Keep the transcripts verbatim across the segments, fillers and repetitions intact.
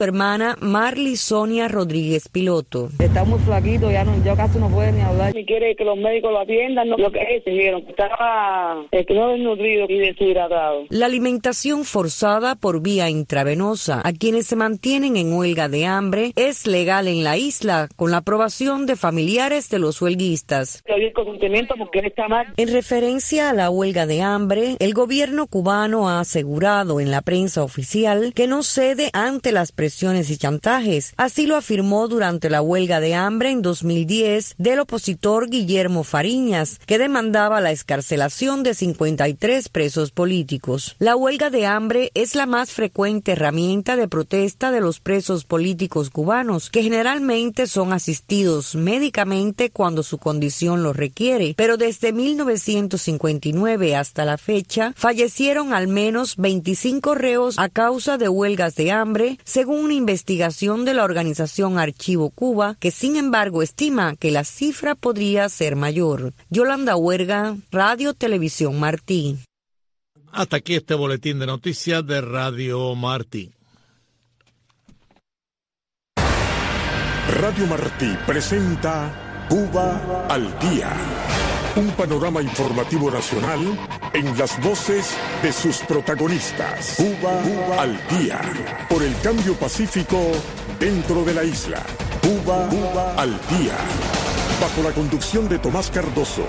Hermana Marly Sonia Rodríguez Piloto. Está muy flaquito, ya, no, ya casi no puede ni hablar. Ni quiere que los médicos lo atiendan, no, lo que es, dijeron que estaba eh, que no desnutrido y deshidratado. La alimentación forzada por vía intravenosa a quienes se mantienen en huelga de hambre es legal en la isla, con la aprobación de familiares de los huelguistas. Porque él está mal. En referencia a la huelga de hambre, el gobierno cubano ha asegurado en la prensa oficial que no cede ante las presiones y chantajes. Así lo afirmó durante la huelga de hambre en dos mil diez del opositor Guillermo Fariñas, que demandaba la excarcelación de cincuenta y tres presos políticos. La huelga de hambre es la más frecuente herramienta de protesta de los presos políticos cubanos, que generalmente son asistidos médicamente cuando su condición lo requiere, pero desde mil novecientos cincuenta y nueve hasta la fecha fallecieron al menos veinticinco reos a causa de huelgas de hambre, según una investigación de la organización Archivo Cuba, que sin embargo estima que la cifra podría ser mayor. Yolanda Huerga, Radio Televisión Martí. Hasta aquí este boletín de noticias de Radio Martí. Radio Martí presenta Cuba al Día. Un panorama informativo nacional en las voces de sus protagonistas. Cuba, Cuba al Día. Por el cambio pacífico dentro de la isla. Cuba, Cuba al Día. Bajo la conducción de Tomás Cardoso.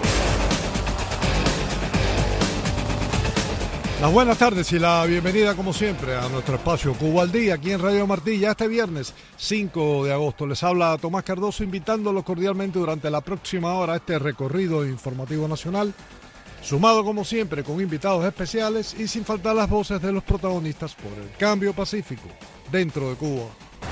Las buenas tardes y la bienvenida como siempre a nuestro espacio Cuba al Día aquí en Radio Martí. Ya este viernes cinco de agosto les habla Tomás Cardoso, invitándolos cordialmente durante la próxima hora a este recorrido informativo nacional, sumado como siempre con invitados especiales y sin faltar las voces de los protagonistas por el cambio pacífico dentro de Cuba.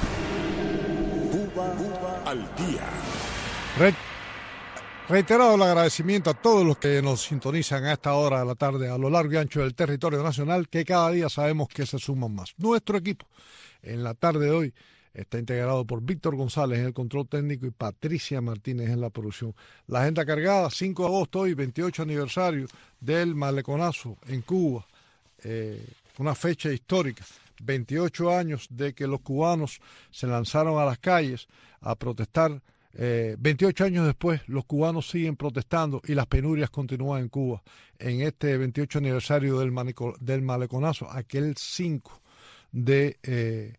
Cuba, Cuba al Día. Re Reiterado el agradecimiento a todos los que nos sintonizan a esta hora de la tarde a lo largo y ancho del territorio nacional, que cada día sabemos que se suman más. Nuestro equipo en la tarde de hoy está integrado por Víctor González en el control técnico y Patricia Martínez en la producción. La agenda cargada, cinco de agosto hoy, veintiocho aniversario del Maleconazo en Cuba, eh, una fecha histórica, veintiocho años de que los cubanos se lanzaron a las calles a protestar. Eh, veintiocho años después, los cubanos siguen protestando y las penurias continúan en Cuba. En este veintiocho aniversario del, manico, del Maleconazo, aquel cinco de, eh,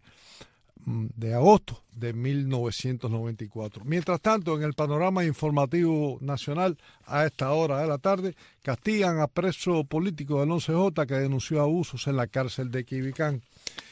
de agosto de mil novecientos noventa y cuatro. Mientras tanto, en el panorama informativo nacional, a esta hora de la tarde, castigan a preso político del once J que denunció abusos en la cárcel de Quibicán.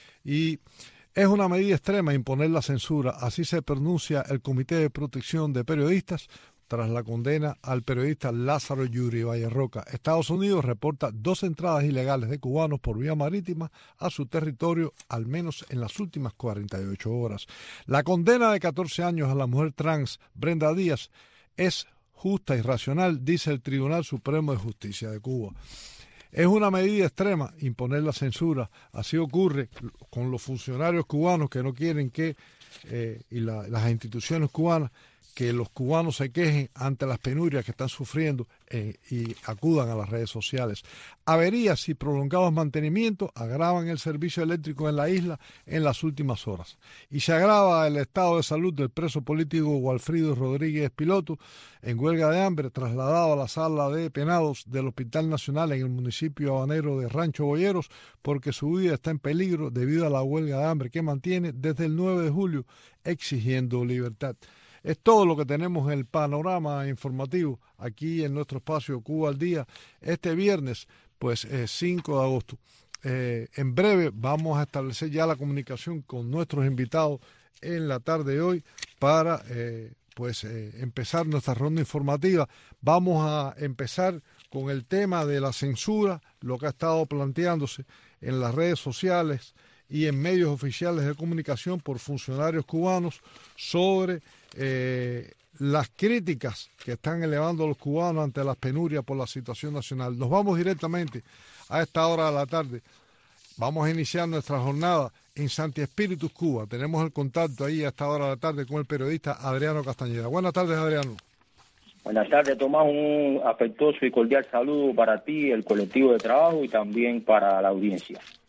Y es una medida extrema imponer la censura, así se pronuncia el Comité de Protección de Periodistas tras la condena al periodista Lázaro Yuri Vallerroca. Estados Unidos reporta dos entradas ilegales de cubanos por vía marítima a su territorio, al menos en las últimas cuarenta y ocho horas. La condena de catorce años a la mujer trans Brenda Díaz es justa y racional, dice el Tribunal Supremo de Justicia de Cuba. Es una medida extrema imponer la censura. Así ocurre con los funcionarios cubanos que no quieren que, eh, y la, las instituciones cubanas, que los cubanos se quejen ante las penurias que están sufriendo eh, y acudan a las redes sociales. Averías y prolongados mantenimientos agravan el servicio eléctrico en la isla en las últimas horas. Y se agrava el estado de salud del preso político Walfrido Rodríguez Piloto, en huelga de hambre, trasladado a la sala de penados del Hospital Nacional en el municipio habanero de Rancho Boyeros, porque su vida está en peligro debido a la huelga de hambre que mantiene desde el nueve de julio exigiendo libertad. Es todo lo que tenemos en el panorama informativo aquí en nuestro espacio Cuba al Día este viernes, pues eh, cinco de agosto. Eh, en breve vamos a establecer ya la comunicación con nuestros invitados en la tarde de hoy para eh, pues eh, empezar nuestra ronda informativa. Vamos a empezar con el tema de la censura, lo que ha estado planteándose en las redes sociales y en medios oficiales de comunicación por funcionarios cubanos sobre eh, las críticas que están elevando los cubanos ante las penurias por la situación nacional. Nos vamos directamente a esta hora de la tarde. Vamos a iniciar nuestra jornada en Santi Espíritus, Cuba. Tenemos el contacto ahí a esta hora de la tarde con el periodista Adriano Castañeda. Buenas tardes, Adriano. Buenas tardes, Tomás. Un afectuoso y cordial saludo para ti, el colectivo de trabajo y también para la audiencia.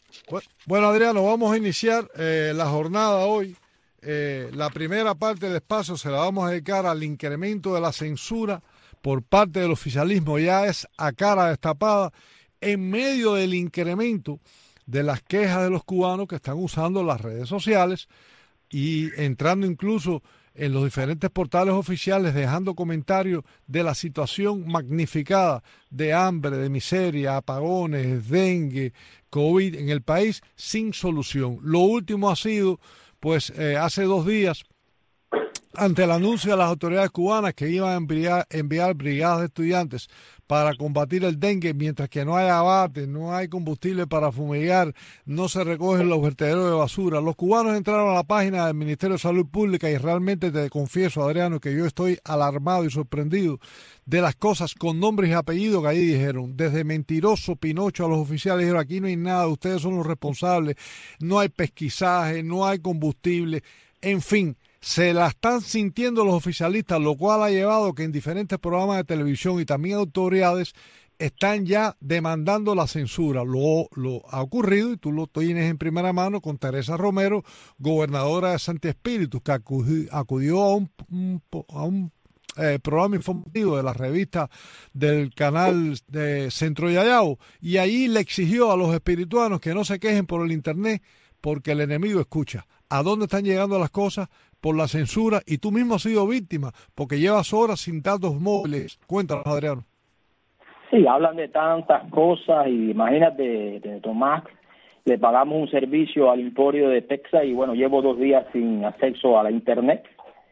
Bueno, Adriano, vamos a iniciar eh, la jornada hoy. Eh, la primera parte del espacio se la vamos a dedicar al incremento de la censura por parte del oficialismo. Ya es a cara destapada en medio del incremento de las quejas de los cubanos que están usando las redes sociales y entrando incluso en los diferentes portales oficiales, dejando comentarios de la situación magnificada de hambre, de miseria, apagones, dengue, COVID en el país sin solución. Lo último ha sido, pues, eh, hace dos días, ante el anuncio de las autoridades cubanas que iban a enviar, enviar brigadas de estudiantes para combatir el dengue, mientras que no hay abate, no hay combustible para fumigar, no se recogen los vertederos de basura. Los cubanos entraron a la página del Ministerio de Salud Pública y realmente te confieso, Adriano, que yo estoy alarmado y sorprendido de las cosas con nombres y apellidos que ahí dijeron. Desde mentiroso Pinocho a los oficiales dijeron, aquí no hay nada, ustedes son los responsables, no hay pesquisaje, no hay combustible, en fin. Se la están sintiendo los oficialistas, lo cual ha llevado que en diferentes programas de televisión y también autoridades están ya demandando la censura. Lo, lo ha ocurrido, y tú lo tienes en primera mano, con Teresa Romero, gobernadora de Santi Espíritu, que acudió, acudió a un, un, a un eh, programa informativo de la revista del canal de Centro Yayao, y ahí le exigió a los espirituanos que no se quejen por el internet porque el enemigo escucha. ¿A dónde están llegando las cosas? Por la censura, y tú mismo has sido víctima porque llevas horas sin datos móviles. Cuéntanos, Adriano. Sí, hablan de tantas cosas y imagínate, de Tomás, le pagamos un servicio al Emporio de Texas y bueno, llevo dos días sin acceso a la internet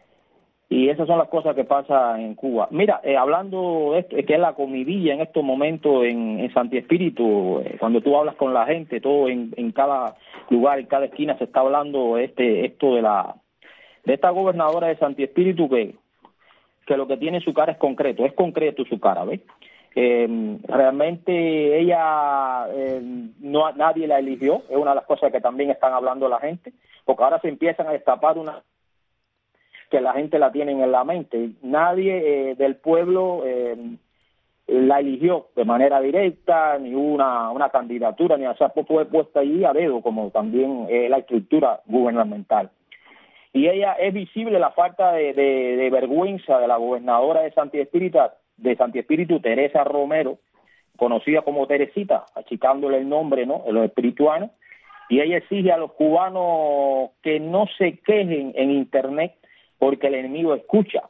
y esas son las cosas que pasan en Cuba. Mira, eh, hablando de esto, que es la comidilla en estos momentos en, en Santi Espíritu, eh, cuando tú hablas con la gente, todo en, en cada lugar, en cada esquina se está hablando este esto de la de esta gobernadora de Santi Espíritu que, que lo que tiene en su cara es concreto, es concreto su cara, ¿ves? Eh, realmente ella, eh, no nadie la eligió, es una de las cosas que también están hablando la gente, porque ahora se empiezan a destapar una que la gente la tienen en la mente. Nadie eh, del pueblo eh, la eligió de manera directa, ni una, una candidatura, ni o sea, fue puesta allí a dedo, como también eh, la estructura gubernamental. Y ella es visible la falta de, de, de vergüenza de la gobernadora de Santi Espíritu, de Santi Espíritu, Teresa Romero, conocida como Teresita, achicándole el nombre, ¿no?, de los espirituanos, y ella exige a los cubanos que no se quejen en internet porque el enemigo escucha.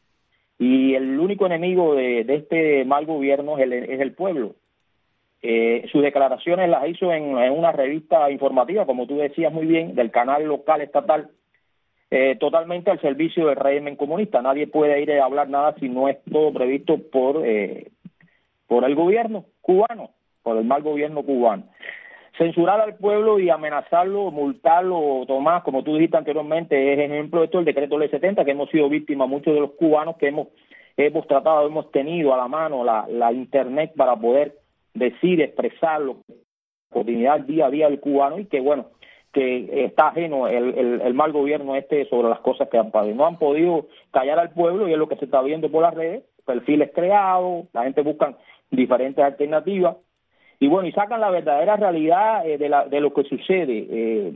Y el único enemigo de, de este mal gobierno es el, es el pueblo. Eh, sus declaraciones las hizo en, en una revista informativa, como tú decías muy bien, del canal local estatal, Eh, totalmente al servicio del régimen comunista. Nadie puede ir a hablar nada si no es todo previsto por eh, por el gobierno cubano, por el mal gobierno cubano. Censurar al pueblo y amenazarlo, multarlo, Tomás, como tú dijiste anteriormente, es ejemplo de esto el decreto ley setenta, que hemos sido víctimas muchos de los cubanos que hemos hemos tratado, hemos tenido a la mano la, la internet para poder decir, expresarlo, cotidianidad día a día del cubano, y que bueno, que está ajeno el, el, el mal gobierno este sobre las cosas que han pasado. No han podido callar al pueblo y es lo que se está viendo por las redes, perfiles creados, la gente busca diferentes alternativas y bueno, y sacan la verdadera realidad eh, de, la, de lo que sucede. Eh,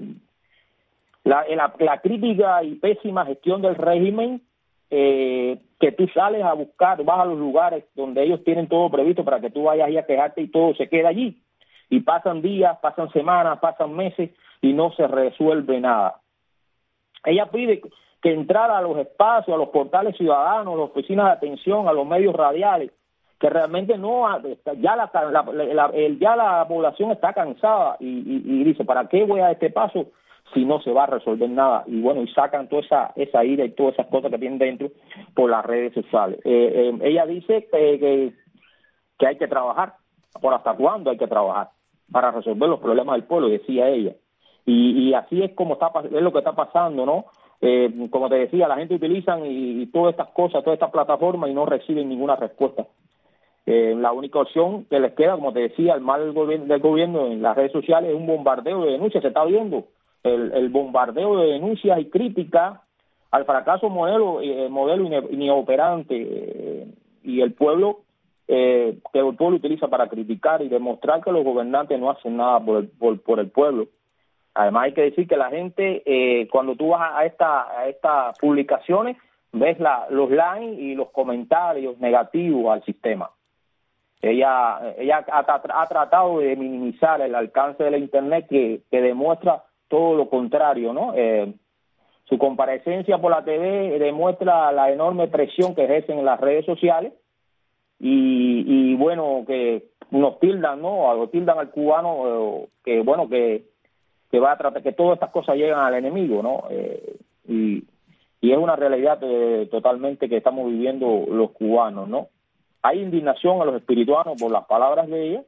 la, la, la crítica y pésima gestión del régimen, eh, que tú sales a buscar, vas a los lugares donde ellos tienen todo previsto para que tú vayas ahí a quejarte y todo se queda allí. Y pasan días, pasan semanas, pasan meses y no se resuelve nada. Ella pide que entrara a los espacios, a los portales ciudadanos, a las oficinas de atención, a los medios radiales, que realmente no, ya la, la, la, el, ya la población está cansada y, y, y dice, ¿para qué voy a este paso si no se va a resolver nada? Y bueno, y sacan toda esa, esa ira y todas esas cosas que tienen dentro por las redes sociales. Eh, eh, ella dice que, que, que hay que trabajar, ¿por hasta cuándo hay que trabajar? Para resolver los problemas del pueblo, decía ella. Y, y así es como está es lo que está pasando, ¿no? Eh, como te decía, la gente utiliza y, y todas estas cosas, todas estas plataformas y no reciben ninguna respuesta. Eh, la única opción que les queda, como te decía, el mal gobierno, del gobierno en las redes sociales es un bombardeo de denuncias. Se está viendo el, el bombardeo de denuncias y críticas al fracaso modelo, eh, modelo inoperante, eh, y el pueblo eh, que el pueblo utiliza para criticar y demostrar que los gobernantes no hacen nada por el, por, por el pueblo. Además hay que decir que la gente, eh, cuando tú vas a, esta, a estas publicaciones, ves la, los likes y los comentarios negativos al sistema. Ella, ella ha, ha tratado de minimizar el alcance de la Internet que, que demuestra todo lo contrario, ¿no? Eh, su comparecencia por la T V demuestra la enorme presión que ejercen en las redes sociales y, y bueno, que nos tildan, ¿no? Lo tildan al cubano, eh, que bueno, que, que va a tratar, que todas estas cosas llegan al enemigo, ¿no? Eh, y, y es una realidad eh, totalmente que estamos viviendo los cubanos, ¿no? Hay indignación a los espirituanos por las palabras de ella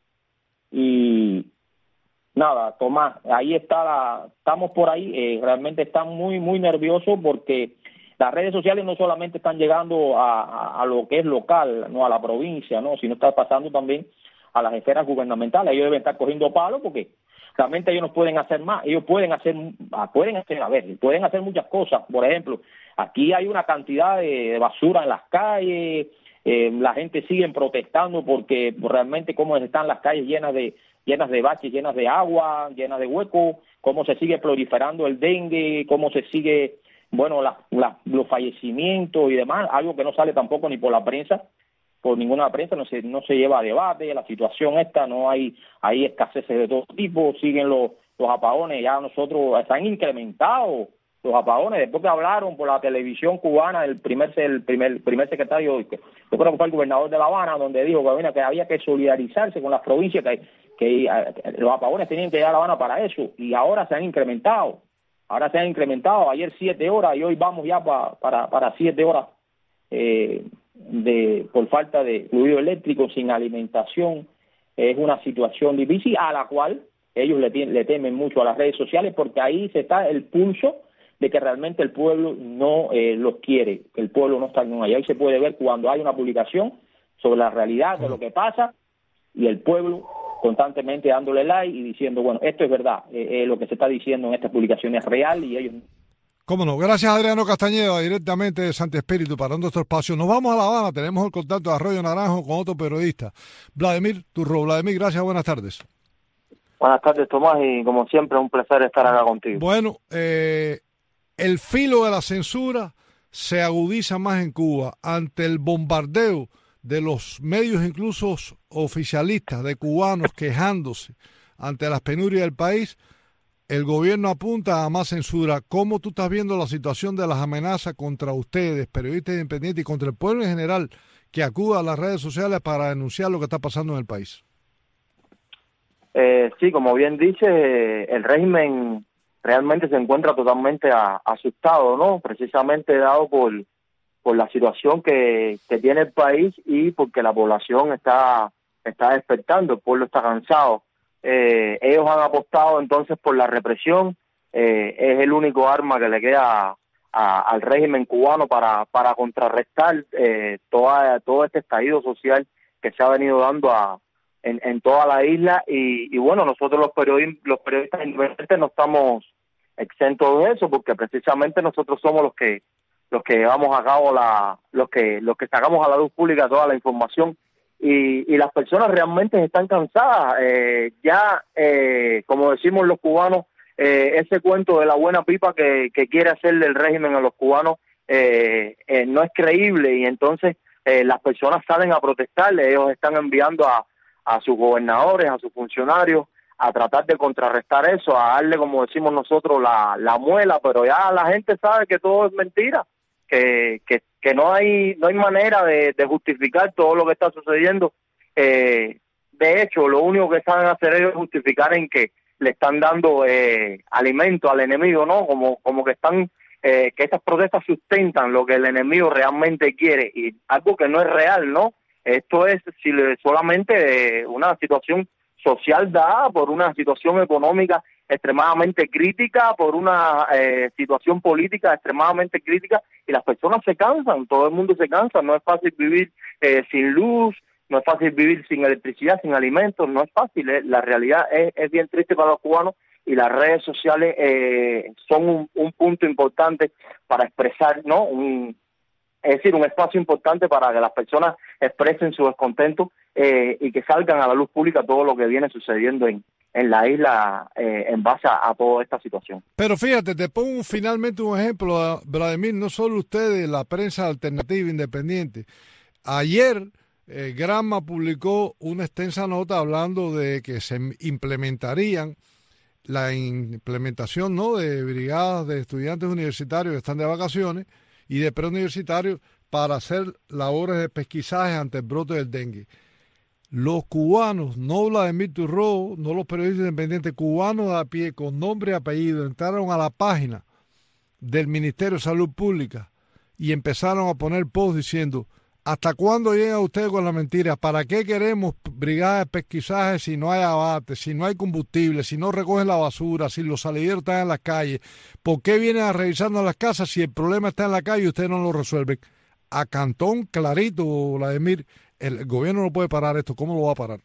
y nada, Tomás, ahí está, la, estamos por ahí, eh, realmente están muy, muy nerviosos porque las redes sociales no solamente están llegando a, a, a lo que es local, no a la provincia, no, sino está pasando también a las esferas gubernamentales. Ellos deben estar cogiendo palos porque realmente ellos no pueden hacer más, ellos pueden hacer, pueden hacer, a ver, pueden hacer muchas cosas. Por ejemplo, aquí hay una cantidad de, de basura en las calles. Eh, la gente sigue protestando porque realmente cómo están las calles llenas de llenas de baches, llenas de agua, llenas de huecos, cómo se sigue proliferando el dengue, cómo se sigue, bueno, la, la, los fallecimientos y demás, algo que no sale tampoco ni por la prensa, por ninguna prensa, no se no se lleva a debate, la situación esta, no hay hay escaseces de todo tipo, siguen los, los apagones, ya nosotros, están incrementados los apagones, después que hablaron por la televisión cubana, el primer el primer primer secretario, yo creo que fue el gobernador de La Habana, donde dijo que, bueno, que había que solidarizarse con las provincias, que, que los apagones tenían que llegar a La Habana para eso, y ahora se han incrementado, ahora se han incrementado, ayer siete horas y hoy vamos ya pa, para para siete horas eh, de por falta de fluido eléctrico, sin alimentación. Es una situación difícil a la cual ellos le, le temen mucho a las redes sociales porque ahí se está el pulso de que realmente el pueblo no eh, los quiere, que el pueblo no está en ahí. Ahí se puede ver cuando hay una publicación sobre la realidad de lo que pasa y el pueblo constantemente dándole like y diciendo, bueno, esto es verdad, eh, eh, lo que se está diciendo en esta publicación es real y ellos... Cómo no. Gracias, Adriano Castañeda, directamente de Santo Espíritu, para nuestro espacio. Nos vamos a La Habana, tenemos el contacto de Arroyo Naranjo con otro periodista, Vladimir Turro. Vladimir, gracias, buenas tardes. Buenas tardes, Tomás, y como siempre, un placer estar acá contigo. Bueno, eh... el filo de la censura se agudiza más en Cuba ante el bombardeo de los medios, incluso oficialistas, de cubanos quejándose ante las penurias del país. El gobierno apunta a más censura. ¿Cómo tú estás viendo la situación de las amenazas contra ustedes, periodistas independientes, y contra el pueblo en general que acuda a las redes sociales para denunciar lo que está pasando en el país? Eh, sí, como bien dice, el régimen realmente se encuentra totalmente a, asustado, ¿no? Precisamente dado por, por la situación que, que tiene el país y porque la población está, está despertando, el pueblo está cansado. Eh, ellos han apostado entonces por la represión, eh, es el único arma que le queda a, a, al régimen cubano para, para contrarrestar eh, toda, todo este estallido social que se ha venido dando a, en, en toda la isla y, y bueno, nosotros los periodistas, los periodistas independientes no estamos exentos de eso porque precisamente nosotros somos los que los que llevamos a cabo la los que los que sacamos a la luz pública toda la información y, y las personas realmente están cansadas eh, ya eh, como decimos los cubanos eh, ese cuento de la buena pipa que, que quiere hacerle el régimen a los cubanos eh, eh, no es creíble y entonces eh, las personas salen a protestarle, ellos están enviando a, a sus gobernadores, a sus funcionarios a tratar de contrarrestar eso, a darle, como decimos nosotros, la, la muela, pero ya la gente sabe que todo es mentira, que que, que no hay no hay manera de, de justificar todo lo que está sucediendo. Eh, de hecho, lo único que saben hacer ellos es justificar en que le están dando eh, alimento al enemigo, ¿no? Como como que están eh, que estas protestas sustentan lo que el enemigo realmente quiere y algo que no es real, ¿no? Esto es si le, solamente eh, una situación social dada por una situación económica extremadamente crítica, por una eh, situación política extremadamente crítica y las personas se cansan, todo el mundo se cansa, no es fácil vivir eh, sin luz, no es fácil vivir sin electricidad, sin alimentos, no es fácil, eh, la realidad es, es bien triste para los cubanos y las redes sociales eh, son un, un punto importante para expresar, ¿no? Un, es decir, un espacio importante para que las personas expresen su descontento eh, y que salgan a la luz pública todo lo que viene sucediendo en, en la isla eh, en base a, a toda esta situación. Pero fíjate, te pongo finalmente un ejemplo, Vladimir, no solo ustedes, la prensa alternativa independiente. Ayer eh, Granma publicó una extensa nota hablando de que se implementarían la implementación, ¿no?, de brigadas de estudiantes universitarios que están de vacaciones y de preuniversitarios para hacer labores de pesquisaje ante el brote del dengue. Los cubanos, no Vladimir Turró, no los periodistas independientes, cubanos a pie, con nombre y apellido, entraron a la página del Ministerio de Salud Pública y empezaron a poner posts diciendo: ¿hasta cuándo llega usted con la mentira? ¿Para qué queremos brigadas de pesquisaje si no hay abate, si no hay combustible, si no recogen la basura, si los salideros están en las calles? ¿Por qué vienen a revisarnos las casas si el problema está en la calle y ustedes no lo resuelven? A cantón clarito, Vladimir, el gobierno no puede parar esto. ¿Cómo lo va a parar?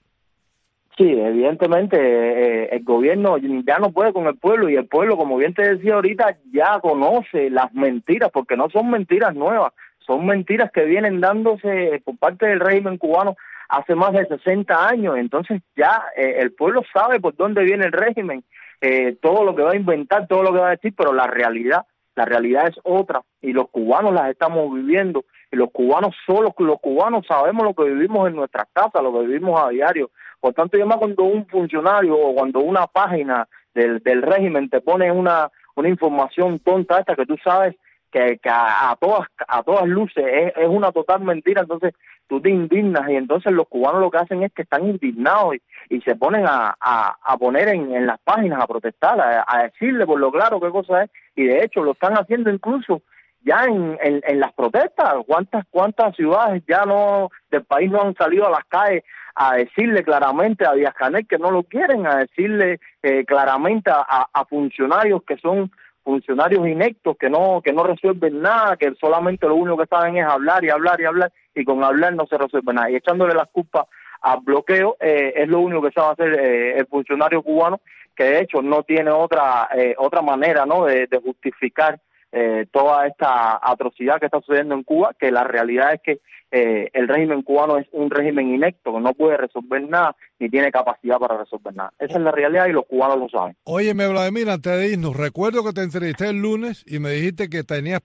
Sí, evidentemente eh, el gobierno ya no puede con el pueblo, y el pueblo, como bien te decía ahorita, ya conoce las mentiras, porque no son mentiras nuevas, son mentiras que vienen dándose por parte del régimen cubano hace más de sesenta años. Entonces ya eh, el pueblo sabe por dónde viene el régimen, eh, todo lo que va a inventar, todo lo que va a decir, pero la realidad, la realidad es otra, y los cubanos las estamos viviendo, y los cubanos solos, los cubanos sabemos lo que vivimos en nuestras casas, lo que vivimos a diario. Por tanto, yo más cuando un funcionario o cuando una página del, del régimen te pone una, una información tonta esta que tú sabes que, que a, a todas a todas luces es, es una total mentira, entonces tú te indignas, y entonces los cubanos lo que hacen es que están indignados y, y se ponen a, a, a poner en, en las páginas a protestar, a, a decirle por lo claro qué cosa es, y de hecho lo están haciendo incluso ya en, en, en las protestas. ¿Cuántas cuántas ciudades ya no del país no han salido a las calles a decirle claramente a Díaz-Canel que no lo quieren, a decirle eh, claramente a, a funcionarios que son funcionarios ineptos, que no que no resuelven nada, que solamente lo único que saben es hablar y hablar y hablar, y con hablar no se resuelve nada, y echándole las culpas al bloqueo eh, es lo único que sabe hacer eh, el funcionario cubano, que de hecho no tiene otra eh, otra manera, ¿no?, de, de justificar Eh, toda esta atrocidad que está sucediendo en Cuba, que la realidad es que eh, el régimen cubano es un régimen inepto, que no puede resolver nada, ni tiene capacidad para resolver nada. Esa es la realidad y los cubanos lo saben. Óyeme, Vladimir, antes de irnos, recuerdo que te entrevisté el lunes y me dijiste que tenías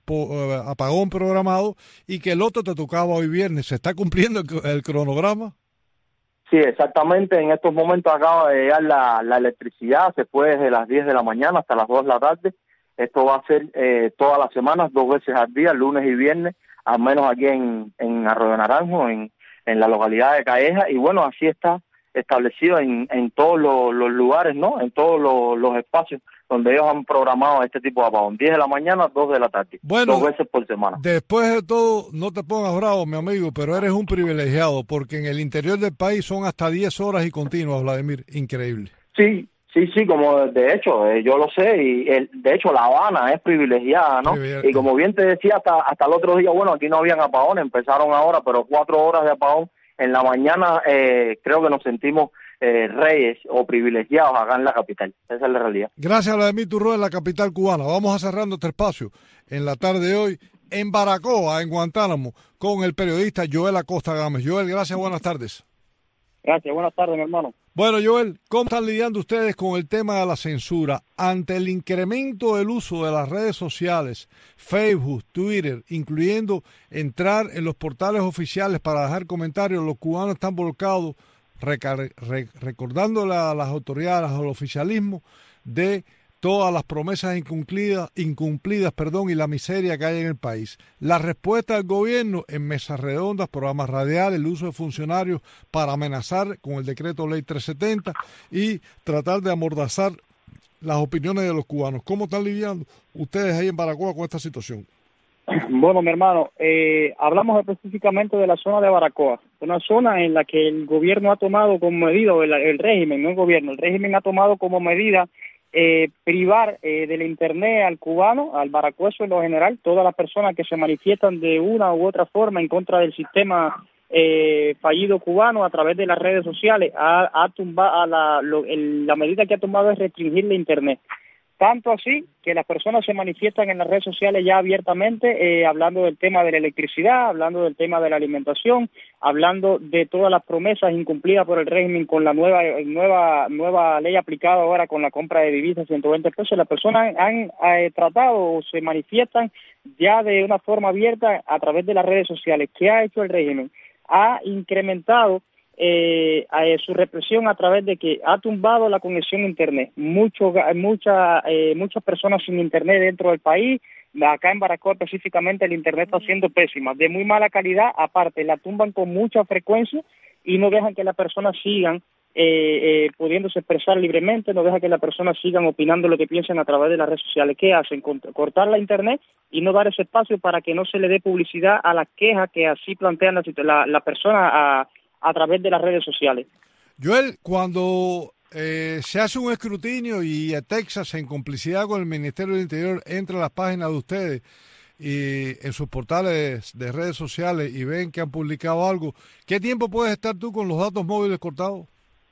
apagón programado y que el otro te tocaba hoy viernes. ¿Se está cumpliendo el, el cronograma? Sí, exactamente. En estos momentos acaba de llegar la, la electricidad, se fue desde las diez de la mañana hasta las dos de la tarde. Esto va a ser eh, todas las semanas, dos veces al día, lunes y viernes, al menos aquí en, en Arroyo Naranjo, en, en la localidad de Calleja, y bueno, así está establecido en, en todos los, los lugares, ¿no?, en todos los, los espacios donde ellos han programado este tipo de apagón, diez de la mañana, dos de la tarde, bueno, dos veces por semana. Después de todo, no te pongas bravo, mi amigo, pero eres un privilegiado, porque en el interior del país son hasta diez horas y continuas, Vladimir, increíble. Sí. Sí, sí, como de hecho, eh, yo lo sé, y el, de hecho La Habana es privilegiada, ¿no? Privilegiada. Y como bien te decía, hasta hasta el otro día, bueno, aquí no habían apagones, empezaron ahora, pero cuatro horas de apagón en la mañana, eh, creo que nos sentimos eh, reyes o privilegiados acá en la capital. Esa es la realidad. Gracias, Vladimir Turró, en la capital cubana. Vamos a cerrando este espacio en la tarde de hoy en Baracoa, en Guantánamo, con el periodista Joel Acosta Gámez. Joel, gracias, buenas tardes. Gracias, buenas tardes, mi hermano. Bueno, Joel, ¿cómo están lidiando ustedes con el tema de la censura? Ante el incremento del uso de las redes sociales, Facebook, Twitter, incluyendo entrar en los portales oficiales para dejar comentarios, los cubanos están volcados recar- re- recordándole a las autoridades, al oficialismo, de todas las promesas incumplidas, incumplidas perdón, y la miseria que hay en el país. La respuesta del gobierno en mesas redondas, programas radiales, el uso de funcionarios para amenazar con el decreto ley trescientos setenta y tratar de amordazar las opiniones de los cubanos. ¿Cómo están lidiando ustedes ahí en Baracoa con esta situación? Bueno, mi hermano, eh, hablamos específicamente de la zona de Baracoa, una zona en la que el gobierno ha tomado como medida, el, el régimen, no el gobierno, el régimen ha tomado como medida Eh, privar eh, del internet al cubano, al baracueso en lo general, todas las personas que se manifiestan de una u otra forma en contra del sistema eh, fallido cubano a través de las redes sociales, ha, ha tumbado a la, lo, el, la medida que ha tomado es restringir la internet. Tanto así que las personas se manifiestan en las redes sociales ya abiertamente, eh, hablando del tema de la electricidad, hablando del tema de la alimentación, hablando de todas las promesas incumplidas por el régimen con la nueva nueva nueva ley aplicada ahora con la compra de divisas ciento veinte pesos. Las personas han, han eh, tratado o se manifiestan ya de una forma abierta a través de las redes sociales. ¿Qué ha hecho el régimen? Ha incrementado Eh, eh, su represión a través de que ha tumbado la conexión a internet. Mucho, mucha, eh, muchas personas sin internet dentro del país. Acá en Baracoa específicamente el internet está siendo pésima, de muy mala calidad. Aparte, la tumban con mucha frecuencia y no dejan que las personas sigan eh, eh, pudiéndose expresar libremente, no dejan que las personas sigan opinando lo que piensan a través de las redes sociales. ¿Qué hacen? Cortar la internet y no dar ese espacio para que no se le dé publicidad a las quejas que así plantean la, la, la persona a a través de las redes sociales. Joel, cuando eh, se hace un escrutinio y a Texas, en complicidad con el Ministerio del Interior, entra a las páginas de ustedes y en sus portales de redes sociales y ven que han publicado algo, ¿qué tiempo puedes estar tú con los datos móviles cortados?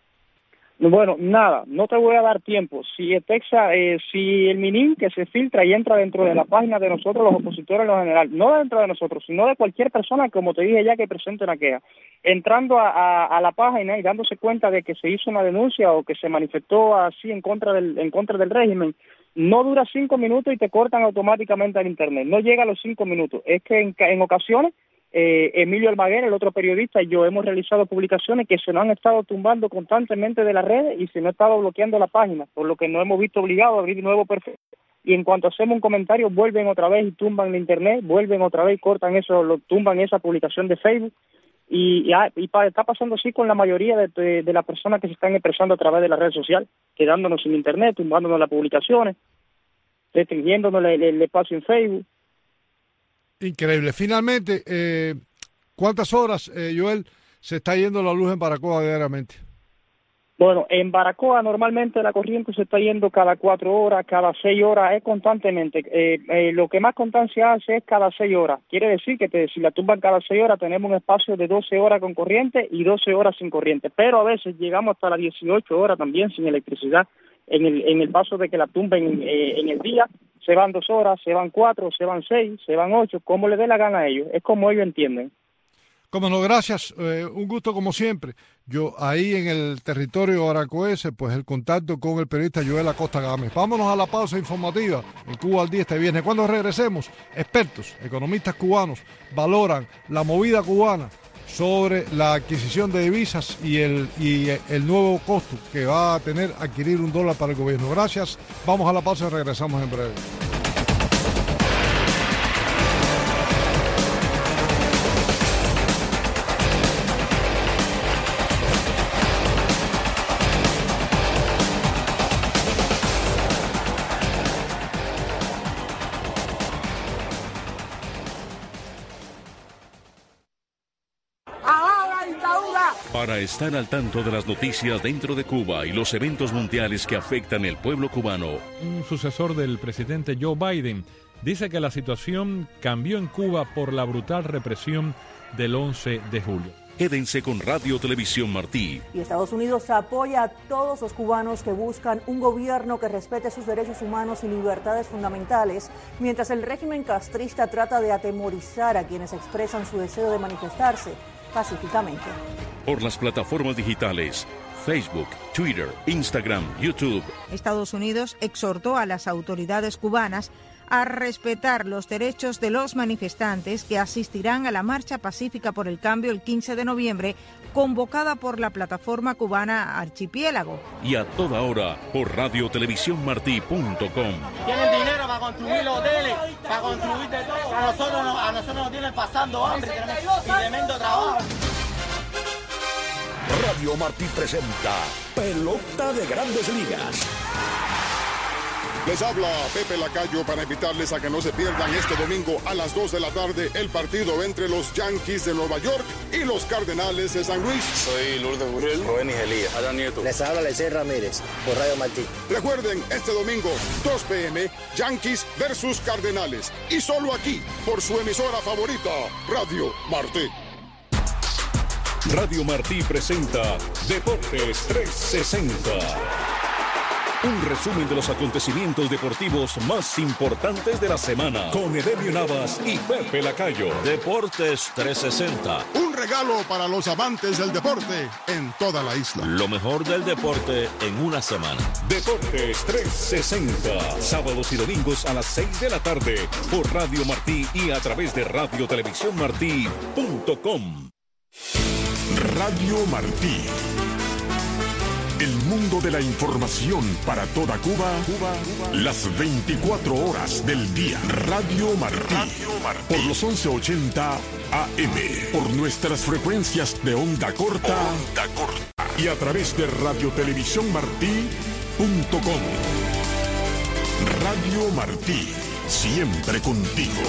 Bueno, nada, no te voy a dar tiempo. Si el Texas, eh, si el MINIM que se filtra y entra dentro de la página de nosotros, los opositores en lo general, no dentro de nosotros, sino de cualquier persona, como te dije ya, que presente una queja, entrando a, a, a la página y dándose cuenta de que se hizo una denuncia o que se manifestó así en contra del, en contra del régimen, no dura cinco minutos y te cortan automáticamente al internet. No llega a los cinco minutos. Es que en, en ocasiones Eh, Emilio Almaguer, el otro periodista, y yo hemos realizado publicaciones que se nos han estado tumbando constantemente de las redes y se nos ha estado bloqueando la página, por lo que nos hemos visto obligados a abrir nuevo perfil. Y en cuanto hacemos un comentario, vuelven otra vez y tumban la internet, vuelven otra vez y cortan eso, lo tumban esa publicación de Facebook. Y, y, y pa, está pasando así con la mayoría de, de, de las personas que se están expresando a través de la red social, quedándonos sin internet, tumbándonos las publicaciones, restringiéndonos el, el espacio en Facebook. Increíble. Finalmente, eh, ¿cuántas horas, eh, Joel, se está yendo la luz en Baracoa diariamente? Bueno, en Baracoa normalmente la corriente se está yendo cada cuatro horas, cada seis horas, es constantemente. Eh, eh, lo que más constancia hace es cada seis horas. Quiere decir que te, si la tumban cada seis horas tenemos un espacio de doce horas con corriente y doce horas sin corriente. Pero a veces llegamos hasta las dieciocho horas también sin electricidad en el, en el paso de que la tumben eh, en el día. Se van dos horas, se van cuatro, se van seis, se van ocho, como le dé la gana a ellos. Es como ellos entienden. Como no, gracias. Eh, un gusto como siempre. Yo ahí en el territorio baracoense, pues el contacto con el periodista Joel Acosta Gámez. Vámonos a la pausa informativa en Cuba al Día este viernes. Cuando regresemos, expertos, economistas cubanos, valoran la movida cubana sobre la adquisición de divisas y el, y el nuevo costo que va a tener adquirir un dólar para el gobierno. Gracias. Vamos a la pausa y regresamos en breve. Para estar al tanto de las noticias dentro de Cuba y los eventos mundiales que afectan el pueblo cubano. Un sucesor del presidente Joe Biden dice que la situación cambió en Cuba por la brutal represión del once de julio. Quédense con Radio Televisión Martí. Y Estados Unidos apoya a todos los cubanos que buscan un gobierno que respete sus derechos humanos y libertades fundamentales, mientras el régimen castrista trata de atemorizar a quienes expresan su deseo de manifestarse pacíficamente. Por las plataformas digitales Facebook, Twitter, Instagram, YouTube. Estados Unidos exhortó a las autoridades cubanas a respetar los derechos de los manifestantes que asistirán a la marcha pacífica por el cambio el quince de noviembre, convocada por la plataforma cubana Archipiélago. Y a toda hora por radio televisión martí punto com. Tienen dinero para construir los hoteles, para construir de todo. A nosotros, no, a nosotros nos tienen pasando hambre y tremendo trabajo. Radio Martí presenta Pelota de Grandes Ligas. Les habla Pepe Lacayo para invitarles a que no se pierdan este domingo a las dos de la tarde el partido entre los Yankees de Nueva York y los Cardenales de San Luis. Soy Lourdes Burrell, Rubén Elías, Adán Nieto. Les habla Lecey Ramírez por Radio Martí. Recuerden, este domingo, dos pe eme, Yankees versus Cardenales. Y solo aquí, por su emisora favorita, Radio Martí. Radio Martí presenta Deportes trescientos sesenta. Un resumen de los acontecimientos deportivos más importantes de la semana con Edelmio Navas y Pepe Lacayo. Deportes trescientos sesenta. Un regalo para los amantes del deporte en toda la isla. Lo mejor del deporte en una semana. Deportes trescientos sesenta. Sábados y domingos a las seis de la tarde por Radio Martí y a través de radio televisión martí punto com. Radio Martí. El mundo de la información para toda Cuba, Cuba, Cuba, las veinticuatro horas del día. Radio Martí. Radio Martí. Por los once ochenta A M. Por nuestras frecuencias de onda corta. Onda corta. Y a través de radio televisión martí punto com. Radio Martí. Siempre contigo.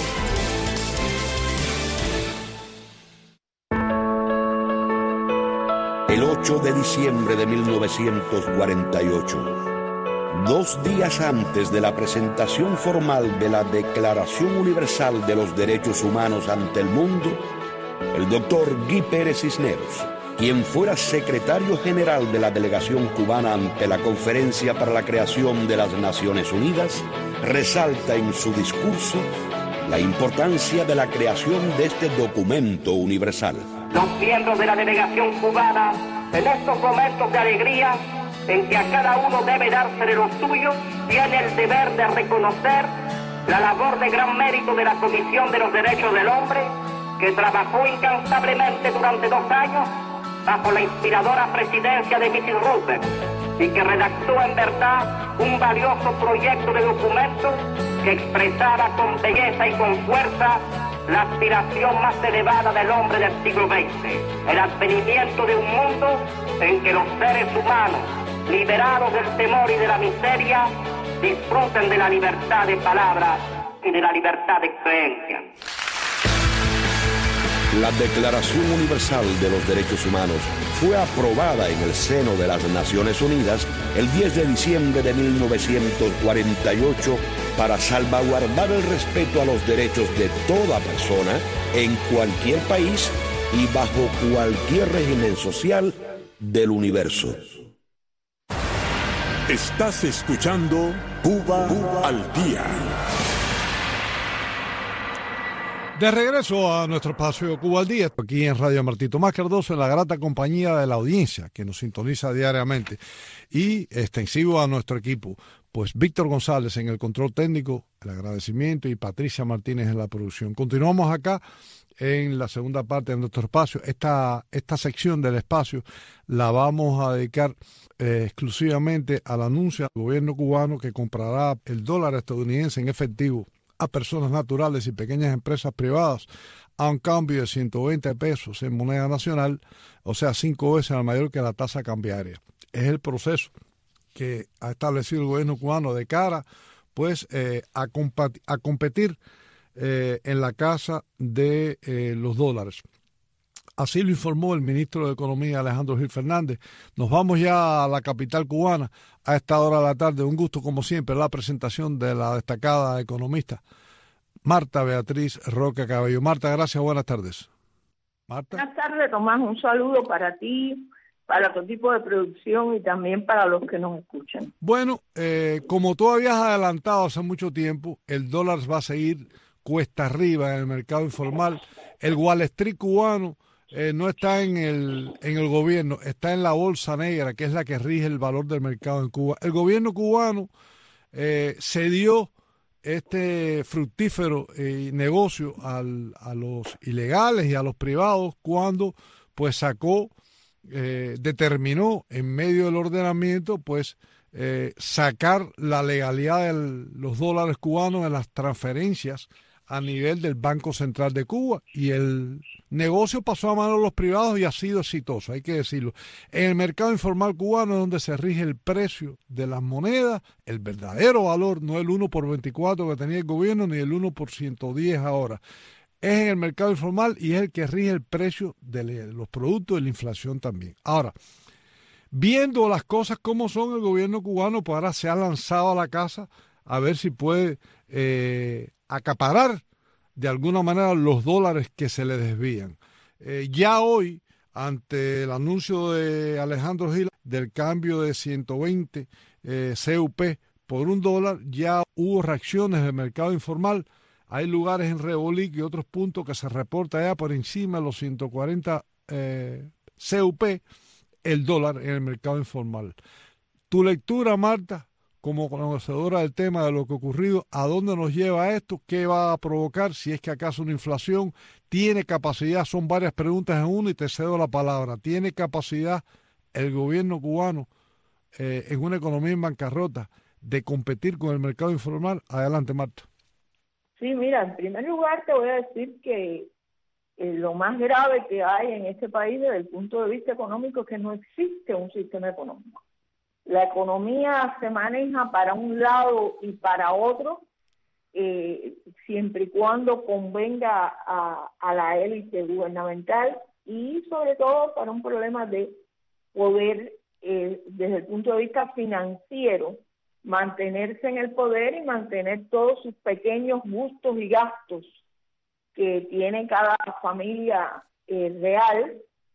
El ocho de diciembre de mil novecientos cuarenta y ocho, dos días antes de la presentación formal de la Declaración Universal de los Derechos Humanos ante el mundo, el doctor Guy Pérez Cisneros, quien fuera secretario general de la delegación cubana ante la Conferencia para la Creación de las Naciones Unidas, resalta en su discurso la importancia de la creación de este documento universal. Los miembros de la delegación cubana, en estos momentos de alegría, en que a cada uno debe dársele lo suyo, tiene el deber de reconocer la labor de gran mérito de la Comisión de los Derechos del Hombre, que trabajó incansablemente durante dos años bajo la inspiradora presidencia de missus Roosevelt y que redactó en verdad un valioso proyecto de documento que expresara con belleza y con fuerza la aspiración más elevada del hombre del siglo veinte, el advenimiento de un mundo en que los seres humanos, liberados del temor y de la miseria, disfruten de la libertad de palabra y de la libertad de creencia. La Declaración Universal de los Derechos Humanos fue aprobada en el seno de las Naciones Unidas el diez de diciembre de mil novecientos cuarenta y ocho para salvaguardar el respeto a los derechos de toda persona en cualquier país y bajo cualquier régimen social del universo. Estás escuchando Cuba, Cuba al Día. De regreso a nuestro espacio Cuba al Día, aquí en Radio Martí. Tomás Cardoso, en la grata compañía de la audiencia que nos sintoniza diariamente, y extensivo a nuestro equipo, pues Víctor González en el control técnico, el agradecimiento, y Patricia Martínez en la producción. Continuamos acá en la segunda parte de nuestro espacio. Esta, esta sección del espacio la vamos a dedicar eh, exclusivamente al anuncio del gobierno cubano que comprará el dólar estadounidense en efectivo a personas naturales y pequeñas empresas privadas a un cambio de ciento veinte pesos en moneda nacional, o sea, cinco veces al mayor que la tasa cambiaria. Es el proceso que ha establecido el gobierno cubano de cara pues eh, a, a competir eh, en la casa de eh, los dólares. Así lo informó el ministro de Economía, Alejandro Gil Fernández. Nos vamos ya a la capital cubana a esta hora de la tarde. Un gusto, como siempre, la presentación de la destacada economista Marta Beatriz Roca Cabello. Marta, gracias, buenas tardes. Marta. Buenas tardes, Tomás. Un saludo para ti, para tu equipo de producción y también para los que nos escuchan. Bueno, eh, como tú habías adelantado hace mucho tiempo, el dólar va a seguir cuesta arriba en el mercado informal. El Wall Street cubano Eh, no está en el, en el gobierno, está en la bolsa negra, que es la que rige el valor del mercado en Cuba. El gobierno cubano eh, cedió este fructífero eh, negocio al, a los ilegales y a los privados cuando pues sacó, eh, determinó en medio del ordenamiento pues eh, sacar la legalidad de los dólares cubanos en las transferencias a nivel del Banco Central de Cuba, y el negocio pasó a manos de los privados y ha sido exitoso, hay que decirlo. En el mercado informal cubano es donde se rige el precio de las monedas, el verdadero valor, no el uno por veinticuatro que tenía el gobierno, ni el uno por ciento diez ahora. Es en el mercado informal y es el que rige el precio de los productos y la inflación también. Ahora, viendo las cosas como son, el gobierno cubano pues ahora se ha lanzado a la casa a ver si puede eh, acaparar de alguna manera los dólares que se le desvían. Eh, ya hoy, ante el anuncio de Alejandro Gil del cambio de ciento veinte eh, C U P por un dólar. Ya hubo reacciones del mercado informal. Hay lugares en Rebolic y otros puntos que se reporta ya por encima de los ciento cuarenta eh, C U P el dólar en el mercado informal. Tu lectura, Marta, como conocedora del tema de lo que ha ocurrido, ¿a dónde nos lleva esto? ¿Qué va a provocar? Si es que acaso una inflación tiene capacidad, son varias preguntas en uno y te cedo la palabra. ¿Tiene capacidad el gobierno cubano eh, en una economía en bancarrota de competir con el mercado informal? Adelante, Marta. Sí, mira, en primer lugar te voy a decir que eh, lo más grave que hay en este país desde el punto de vista económico es que no existe un sistema económico. La economía se maneja para un lado y para otro, eh, siempre y cuando convenga a, a la élite gubernamental y sobre todo para un problema de poder, eh, desde el punto de vista financiero, mantenerse en el poder y mantener todos sus pequeños gustos y gastos que tiene cada familia eh, real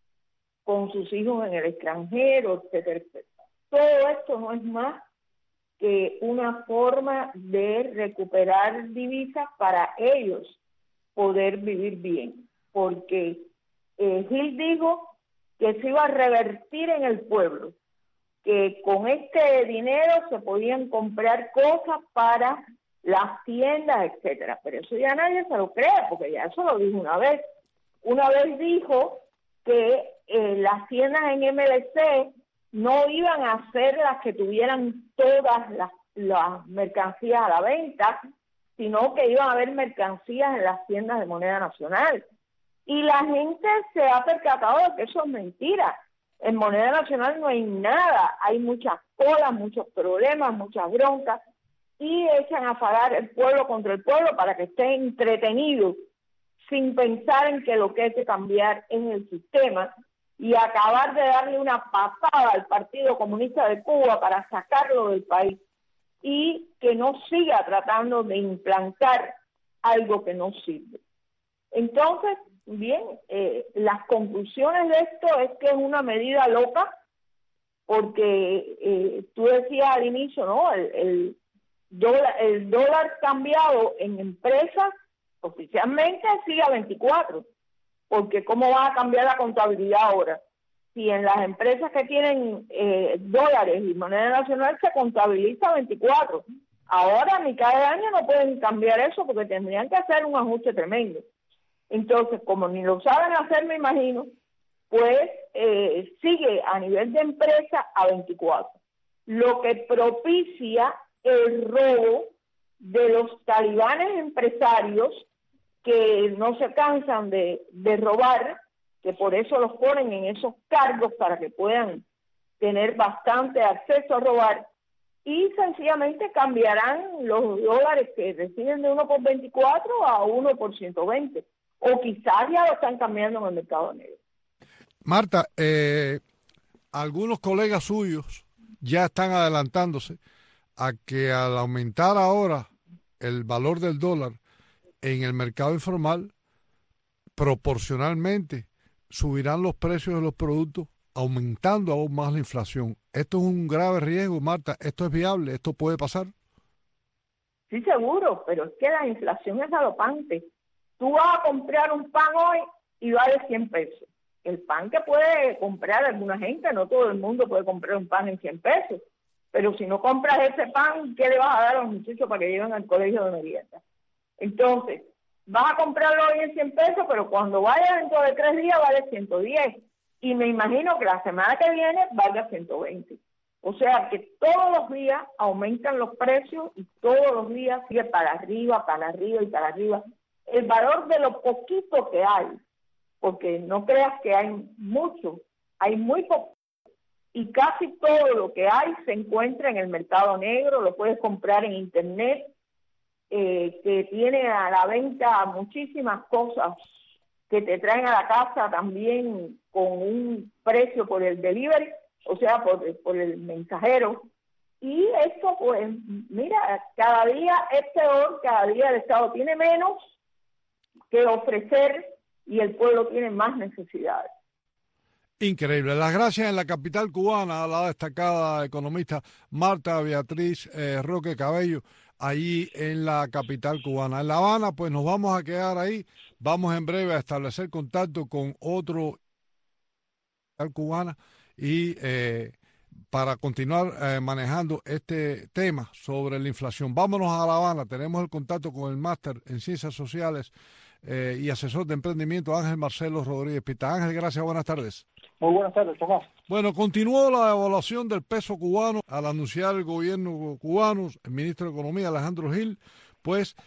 con sus hijos en el extranjero, etcétera, etcétera. Todo esto no es más que una forma de recuperar divisas para ellos poder vivir bien, porque eh, Gil dijo que se iba a revertir en el pueblo, que con este dinero se podían comprar cosas para las tiendas, etcétera, pero eso ya nadie se lo cree, porque ya eso lo dijo una vez. Una vez dijo que eh, las tiendas en M L C no iban a ser las que tuvieran todas las, las mercancías a la venta, sino que iban a haber mercancías en las tiendas de moneda nacional. Y la gente se ha percatado de que eso es mentira. En moneda nacional no hay nada, hay muchas colas, muchos problemas, muchas broncas, y echan a pagar el pueblo contra el pueblo para que esté entretenido, sin pensar en que lo que hay que cambiar es el sistema, y acabar de darle una patada al Partido Comunista de Cuba para sacarlo del país y que no siga tratando de implantar algo que no sirve. Entonces, bien, eh, las conclusiones de esto es que es una medida loca, porque eh, tú decías al inicio, ¿no? El, el, dólar, el dólar cambiado en empresas oficialmente sigue a veinticuatro. Porque ¿cómo va a cambiar la contabilidad ahora? Si en las empresas que tienen eh, dólares y moneda nacional se contabiliza veinticuatro. Ahora, a mitad de año no pueden cambiar eso porque tendrían que hacer un ajuste tremendo. Entonces, como ni lo saben hacer, me imagino, pues eh, sigue a nivel de empresa a veinticuatro. Lo que propicia el robo de los talibanes empresarios que no se cansan de, de robar, que por eso los ponen en esos cargos para que puedan tener bastante acceso a robar, y sencillamente cambiarán los dólares que reciben de uno por veinticuatro a uno por ciento veinte, o quizás ya lo están cambiando en el mercado negro. Marta, eh, algunos colegas suyos ya están adelantándose a que al aumentar ahora el valor del dólar en el mercado informal, proporcionalmente subirán los precios de los productos, aumentando aún más la inflación. Esto es un grave riesgo, Marta. ¿Esto es viable? ¿Esto puede pasar? Sí, seguro, pero es que la inflación es galopante. Tú vas a comprar un pan hoy y vale cien pesos. El pan que puede comprar alguna gente, no todo el mundo puede comprar un pan en cien pesos. Pero si no compras ese pan, ¿qué le vas a dar a los muchachos para que lleven al colegio de merienda? Entonces, vas a comprarlo hoy en cien pesos, pero cuando vaya dentro de tres días vale ciento diez. Y me imagino que la semana que viene valga ciento veinte. O sea que todos los días aumentan los precios y todos los días sigue para arriba, para arriba y para arriba. El valor de lo poquito que hay, porque no creas que hay mucho, hay muy poco. Y casi todo lo que hay se encuentra en el mercado negro, lo puedes comprar en internet. Eh, que tiene a la venta muchísimas cosas que te traen a la casa también con un precio por el delivery, o sea, por, por el mensajero. Y esto, pues, mira, cada día es peor, cada día el Estado tiene menos que ofrecer y el pueblo tiene más necesidades. Increíble. Las gracias en la capital cubana a la destacada economista Marta Beatriz eh, Roque Cabello, allí en la capital cubana. En La Habana, pues nos vamos a quedar ahí. Vamos en breve a establecer contacto con otro cubana y eh, para continuar eh, manejando este tema sobre la inflación. Vámonos a La Habana. Tenemos el contacto con el máster en Ciencias Sociales eh, y asesor de emprendimiento Ángel Marcelo Rodríguez Pita. Ángel, gracias, buenas tardes. Muy buenas tardes, Tomás. Bueno, continuó la devaluación del peso cubano al anunciar el gobierno cubano, el ministro de Economía Alejandro Gil, pues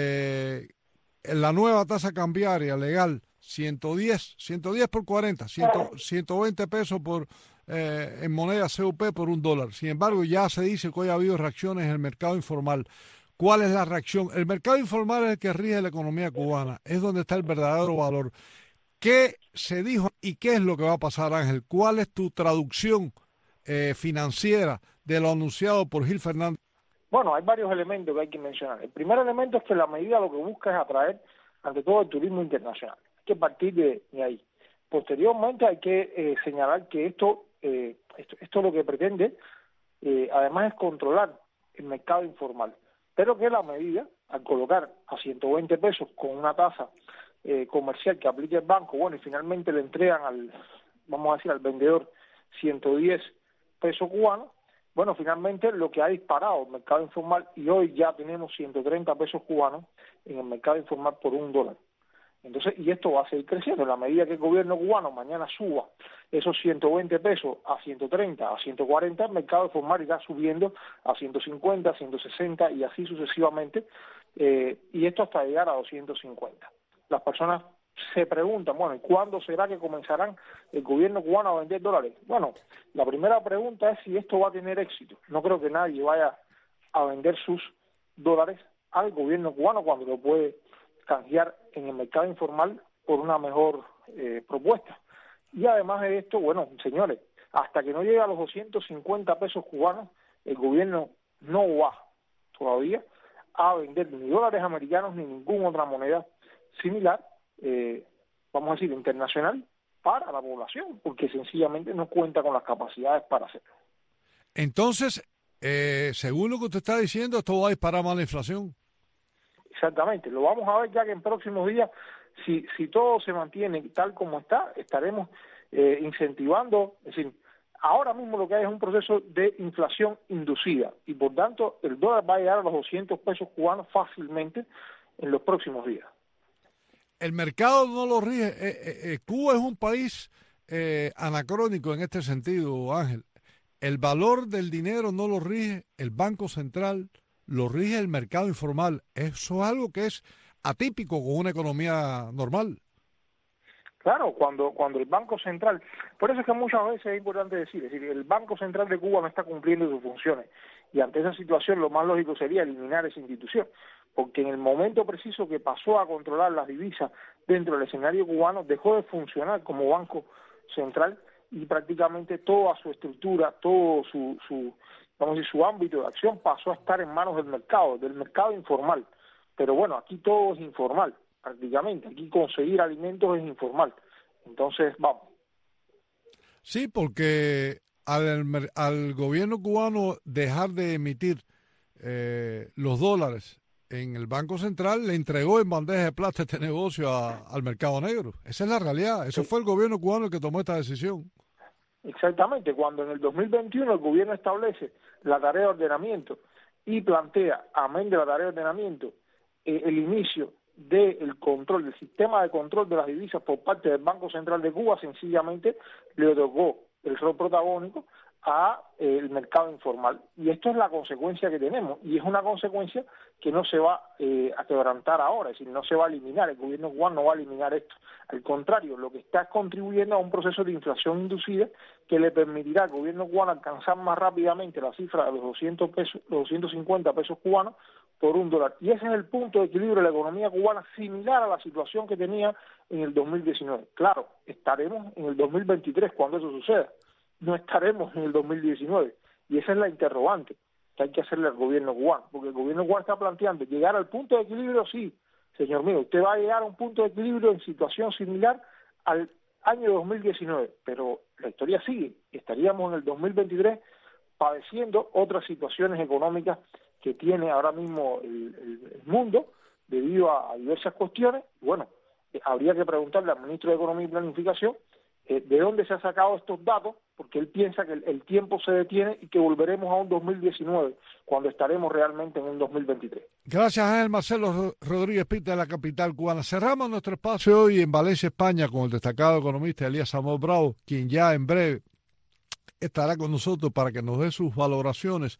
eh, la nueva tasa cambiaria legal, ciento diez por cuarenta, ciento veinte pesos por eh, en moneda C U P por un dólar. Sin embargo, ya se dice que hoy ha habido reacciones en el mercado informal. ¿Cuál es la reacción? El mercado informal es el que rige la economía cubana, es donde está el verdadero valor. ¿Qué se dijo y qué es lo que va a pasar, Ángel? ¿Cuál es tu traducción eh, financiera de lo anunciado por Gil Fernández? Bueno, hay varios elementos que hay que mencionar. El primer elemento es que la medida lo que busca es atraer, ante todo, el turismo internacional. Hay que partir de, de ahí. Posteriormente hay que eh, señalar que esto, eh, esto, esto lo que pretende, eh, además, es controlar el mercado informal. Pero que la medida, al colocar a ciento veinte pesos con una tasa Eh, comercial que aplique el banco, bueno, y finalmente le entregan al, vamos a decir, al vendedor ciento diez pesos cubanos, bueno, finalmente lo que ha disparado el mercado informal, y hoy ya tenemos ciento treinta pesos cubanos en el mercado informal por un dólar. Entonces, y esto va a seguir creciendo, en la medida que el gobierno cubano mañana suba esos ciento veinte pesos a ciento treinta, a ciento cuarenta, el mercado informal irá subiendo a ciento cincuenta, ciento sesenta y así sucesivamente, eh, y esto hasta llegar a doscientos cincuenta. Las personas se preguntan, bueno, ¿y cuándo será que comenzarán el gobierno cubano a vender dólares? Bueno, la primera pregunta es si esto va a tener éxito. No creo que nadie vaya a vender sus dólares al gobierno cubano cuando lo puede canjear en el mercado informal por una mejor eh, propuesta. Y además de esto, bueno, señores, hasta que no llegue a los doscientos cincuenta pesos cubanos, el gobierno no va todavía a vender ni dólares americanos ni ninguna otra moneda similar, eh, vamos a decir, internacional, para la población, porque sencillamente no cuenta con las capacidades para hacerlo. Entonces, eh, según lo que usted está diciendo, esto va a disparar más la inflación. Exactamente, lo vamos a ver ya que en próximos días, si, si todo se mantiene tal como está, estaremos eh, incentivando, es decir, ahora mismo lo que hay es un proceso de inflación inducida, y por tanto el dólar va a llegar a los doscientos pesos cubanos fácilmente en los próximos días. El mercado no lo rige. Eh, eh, Cuba es un país eh, anacrónico en este sentido, Ángel. El valor del dinero no lo rige el Banco Central, lo rige el mercado informal. Eso es algo que es atípico con una economía normal. Claro, cuando cuando el Banco Central, por eso es que muchas veces es importante decir, es decir, el Banco Central de Cuba no está cumpliendo sus funciones, y ante esa situación lo más lógico sería eliminar esa institución, porque en el momento preciso que pasó a controlar las divisas dentro del escenario cubano, dejó de funcionar como Banco Central y prácticamente toda su estructura, todo su, su vamos a decir, su ámbito de acción pasó a estar en manos del mercado, del mercado informal. Pero bueno, aquí todo es informal, prácticamente. Aquí conseguir alimentos es informal. Entonces, vamos. Sí, porque al, al gobierno cubano dejar de emitir eh, los dólares en el Banco Central, le entregó en bandeja de plata este negocio a, al mercado negro. Esa es la realidad. Eso fue el gobierno cubano el que tomó esta decisión. Exactamente. Cuando en el dos mil veintiuno el gobierno establece la tarea de ordenamiento y plantea, amén de la tarea de ordenamiento, eh, el inicio del control, del sistema de control de las divisas por parte del Banco Central de Cuba, sencillamente le otorgó el rol protagónico a eh, el mercado informal, y esto es la consecuencia que tenemos, y es una consecuencia que no se va eh, a quebrantar ahora, es decir, no se va a eliminar, el gobierno cubano no va a eliminar esto, al contrario, lo que está es contribuyendo a un proceso de inflación inducida que le permitirá al gobierno cubano alcanzar más rápidamente la cifra de los doscientos pesos, los doscientos cincuenta pesos cubanos por un dólar, y ese es el punto de equilibrio de la economía cubana, similar a la situación que tenía en el dos mil diecinueve. Claro, estaremos en el dos mil veintitrés cuando eso suceda, no estaremos en el dos mil diecinueve, y esa es la interrogante que hay que hacerle al gobierno cubano, porque el gobierno cubano está planteando llegar al punto de equilibrio, sí, señor mío, usted va a llegar a un punto de equilibrio en situación similar al año dos mil diecinueve, pero la historia sigue. Estaríamos en el dos mil veintitrés padeciendo otras situaciones económicas que tiene ahora mismo el, el, el mundo debido a, a diversas cuestiones. Bueno, eh, habría que preguntarle al ministro de Economía y Planificación eh, de dónde se ha sacado estos datos, porque él piensa que el, el tiempo se detiene y que volveremos a un dos mil diecinueve cuando estaremos realmente en un dos mil veintitrés. Gracias a él, Marcelo Rodríguez Pita, de la capital cubana. Cerramos nuestro espacio hoy en Valencia, España, con el destacado economista Elías Amor Bravo, quien ya en breve estará con nosotros para que nos dé sus valoraciones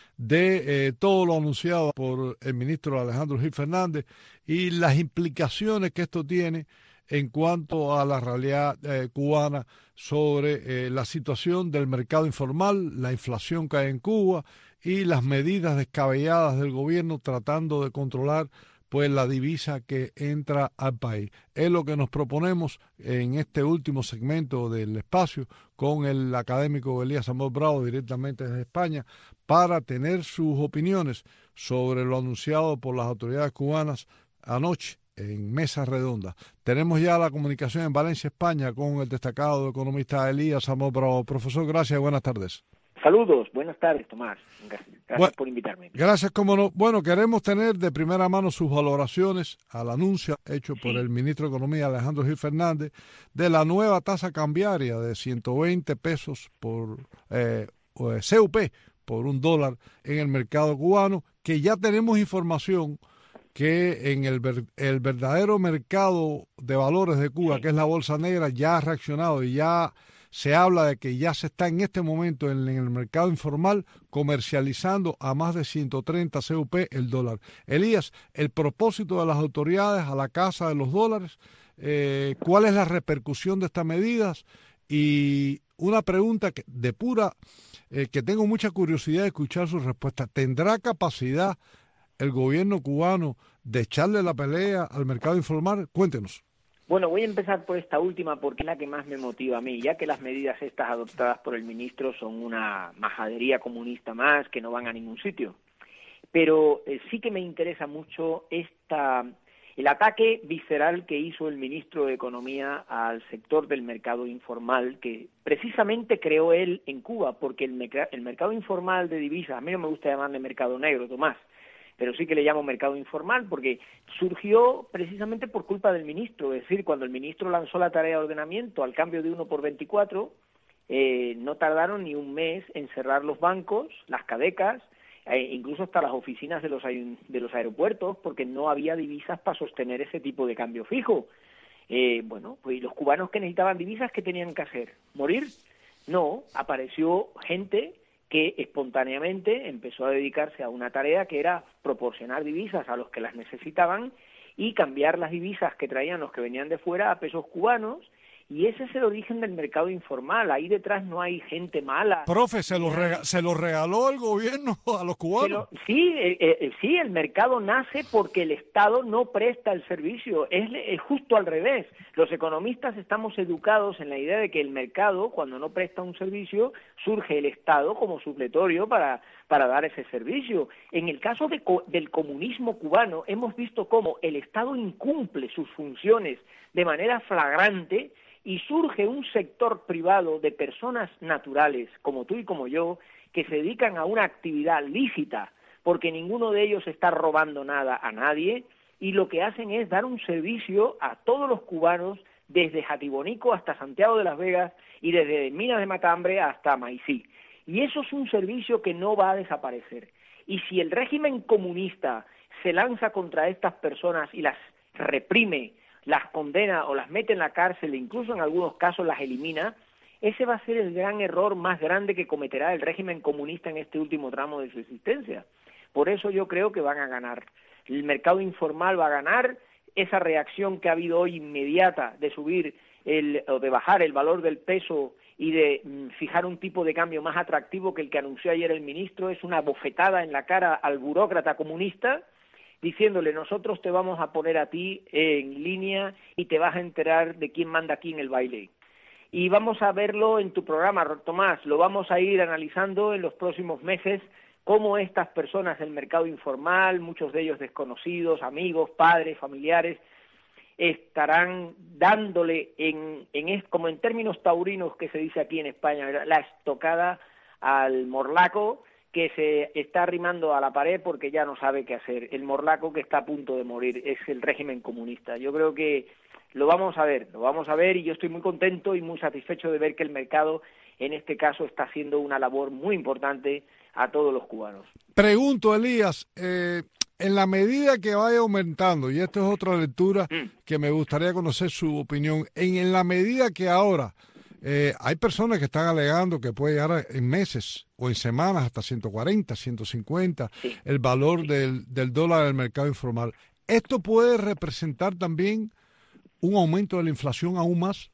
de eh, todo lo anunciado por el ministro Alejandro Gil Fernández y las implicaciones que esto tiene en cuanto a la realidad eh, cubana sobre eh, la situación del mercado informal, la inflación que hay en Cuba y las medidas descabelladas del gobierno tratando de controlar pues la divisa que entra al país. Es lo que nos proponemos en este último segmento del espacio con el académico Elías Amor Bravo directamente desde España para tener sus opiniones sobre lo anunciado por las autoridades cubanas anoche en mesa redonda. Tenemos ya la comunicación en Valencia, España, con el destacado economista Elías Amor Bravo. Profesor, gracias y buenas tardes. Saludos, buenas tardes, Tomás. Gracias, gracias bueno, por invitarme. Gracias, como no. Bueno, queremos tener de primera mano sus valoraciones al anuncio hecho por sí. el ministro de Economía, Alejandro Gil Fernández, de la nueva tasa cambiaria de ciento veinte pesos por eh, C U P por un dólar en el mercado cubano, que ya tenemos información que en el, ver, el verdadero mercado de valores de Cuba, sí. que es la Bolsa Negra, ya ha reaccionado y ya se habla de que ya se está en este momento en, en el mercado informal comercializando a más de ciento treinta C U P el dólar. Elías, el propósito de las autoridades a la casa de los dólares, eh, ¿cuál es la repercusión de estas medidas? Y una pregunta que, de pura, eh, que tengo mucha curiosidad de escuchar su respuesta. ¿Tendrá capacidad el gobierno cubano de echarle la pelea al mercado informal? Cuéntenos. Bueno, voy a empezar por esta última porque es la que más me motiva a mí, ya que las medidas estas adoptadas por el ministro son una majadería comunista más que no van a ningún sitio. Pero eh, sí que me interesa mucho esta, el ataque visceral que hizo el ministro de Economía al sector del mercado informal, que precisamente creó él en Cuba, porque el, el mercado informal de divisas, a mí no me gusta llamarle mercado negro, Tomás, pero sí que le llamo mercado informal porque surgió precisamente por culpa del ministro. Es decir, cuando el ministro lanzó la tarea de ordenamiento al cambio de uno por veinticuatro, eh, no tardaron ni un mes en cerrar los bancos, las cadecas, eh, incluso hasta las oficinas de los, de los aeropuertos, porque no había divisas para sostener ese tipo de cambio fijo. Eh, bueno, pues los cubanos que necesitaban divisas, ¿qué tenían que hacer? ¿Morir? No, apareció gente que espontáneamente empezó a dedicarse a una tarea que era proporcionar divisas a los que las necesitaban y cambiar las divisas que traían los que venían de fuera a pesos cubanos, y ese es el origen del mercado informal. Ahí detrás no hay gente mala. Profe, ¿se lo, rega se lo regaló el gobierno a los cubanos? Pero, sí, eh, eh, sí, el mercado nace porque el Estado no presta el servicio. Es, es justo al revés. Los economistas estamos educados en la idea de que el mercado, cuando no presta un servicio, surge el Estado como supletorio para, para dar ese servicio. En el caso de, del comunismo cubano, hemos visto cómo el Estado incumple sus funciones de manera flagrante y surge un sector privado de personas naturales, como tú y como yo, que se dedican a una actividad lícita, porque ninguno de ellos está robando nada a nadie, y lo que hacen es dar un servicio a todos los cubanos, desde Jatibonico hasta Santiago de las Vegas, y desde Minas de Matambre hasta Maicí. Y eso es un servicio que no va a desaparecer. Y si el régimen comunista se lanza contra estas personas y las reprime, las condena o las mete en la cárcel e incluso en algunos casos las elimina, ese va a ser el gran error más grande que cometerá el régimen comunista en este último tramo de su existencia. Por eso yo creo que van a ganar. El mercado informal va a ganar. Esa reacción que ha habido hoy inmediata de subir el, o de bajar el valor del peso y de mm, fijar un tipo de cambio más atractivo que el que anunció ayer el ministro es una bofetada en la cara al burócrata comunista, diciéndole: nosotros te vamos a poner a ti en línea y te vas a enterar de quién manda aquí en el baile. Y vamos a verlo en tu programa, Tomás, lo vamos a ir analizando en los próximos meses, cómo estas personas del mercado informal, muchos de ellos desconocidos, amigos, padres, familiares, estarán dándole, en, en como en términos taurinos que se dice aquí en España, ¿verdad?, la estocada al morlaco que se está arrimando a la pared porque ya no sabe qué hacer. El morlaco que está a punto de morir es el régimen comunista. Yo creo que lo vamos a ver, lo vamos a ver y yo estoy muy contento y muy satisfecho de ver que el mercado en este caso está haciendo una labor muy importante a todos los cubanos. Pregunto, Elías, eh, en la medida que vaya aumentando, y esta es otra lectura mm. que me gustaría conocer su opinión, en, en la medida que ahora eh, hay personas que están alegando que puede llegar en meses o en semanas hasta ciento cuarenta, ciento cincuenta, sí. el valor sí. del, del dólar del mercado informal, ¿esto puede representar también un aumento de la inflación aún más?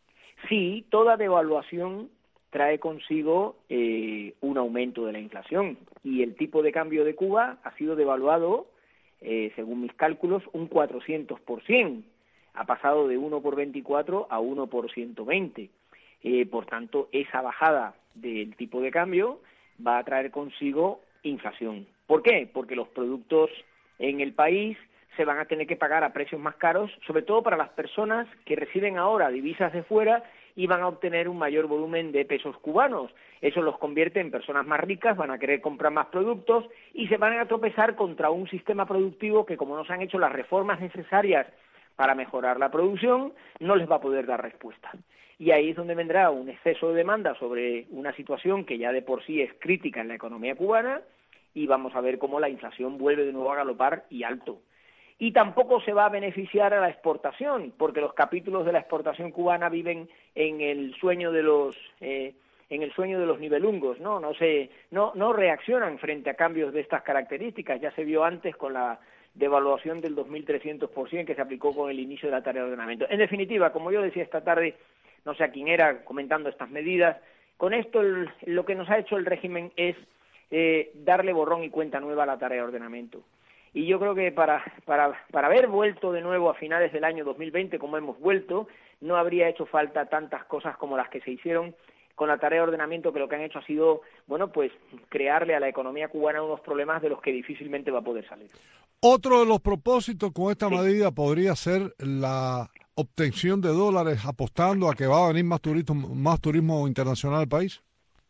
Sí, toda devaluación trae consigo eh, un aumento de la inflación y el tipo de cambio de Cuba ha sido devaluado, eh, según mis cálculos, un cuatrocientos por ciento. Ha pasado de uno por veinticuatro a uno por ciento veinte. Eh, por tanto, esa bajada del tipo de cambio va a traer consigo inflación. ¿Por qué? Porque los productos en el país se van a tener que pagar a precios más caros, sobre todo para las personas que reciben ahora divisas de fuera y van a obtener un mayor volumen de pesos cubanos. Eso los convierte en personas más ricas, van a querer comprar más productos y se van a tropezar contra un sistema productivo que, como no se han hecho las reformas necesarias para mejorar la producción, no les va a poder dar respuesta. Y ahí es donde vendrá un exceso de demanda sobre una situación que ya de por sí es crítica en la economía cubana y vamos a ver cómo la inflación vuelve de nuevo a galopar y alto. Y tampoco se va a beneficiar a la exportación, porque los capítulos de la exportación cubana viven en el sueño de los eh, en el sueño de los nivelungos, ¿no? No se no no reaccionan frente a cambios de estas características. Ya se vio antes con la devaluación del dos mil trescientos por ciento que se aplicó con el inicio de la tarea de ordenamiento. En definitiva, como yo decía esta tarde, no sé a quién era comentando estas medidas, con esto el, lo que nos ha hecho el régimen es eh, darle borrón y cuenta nueva a la tarea de ordenamiento. Y yo creo que para, para, para haber vuelto de nuevo a finales del año dos mil veinte, como hemos vuelto, no habría hecho falta tantas cosas como las que se hicieron con la tarea de ordenamiento, que lo que han hecho ha sido, bueno, pues crearle a la economía cubana unos problemas de los que difícilmente va a poder salir. Otro de los propósitos con esta sí. medida podría ser la obtención de dólares, apostando a que va a venir más turismo, más turismo internacional al país.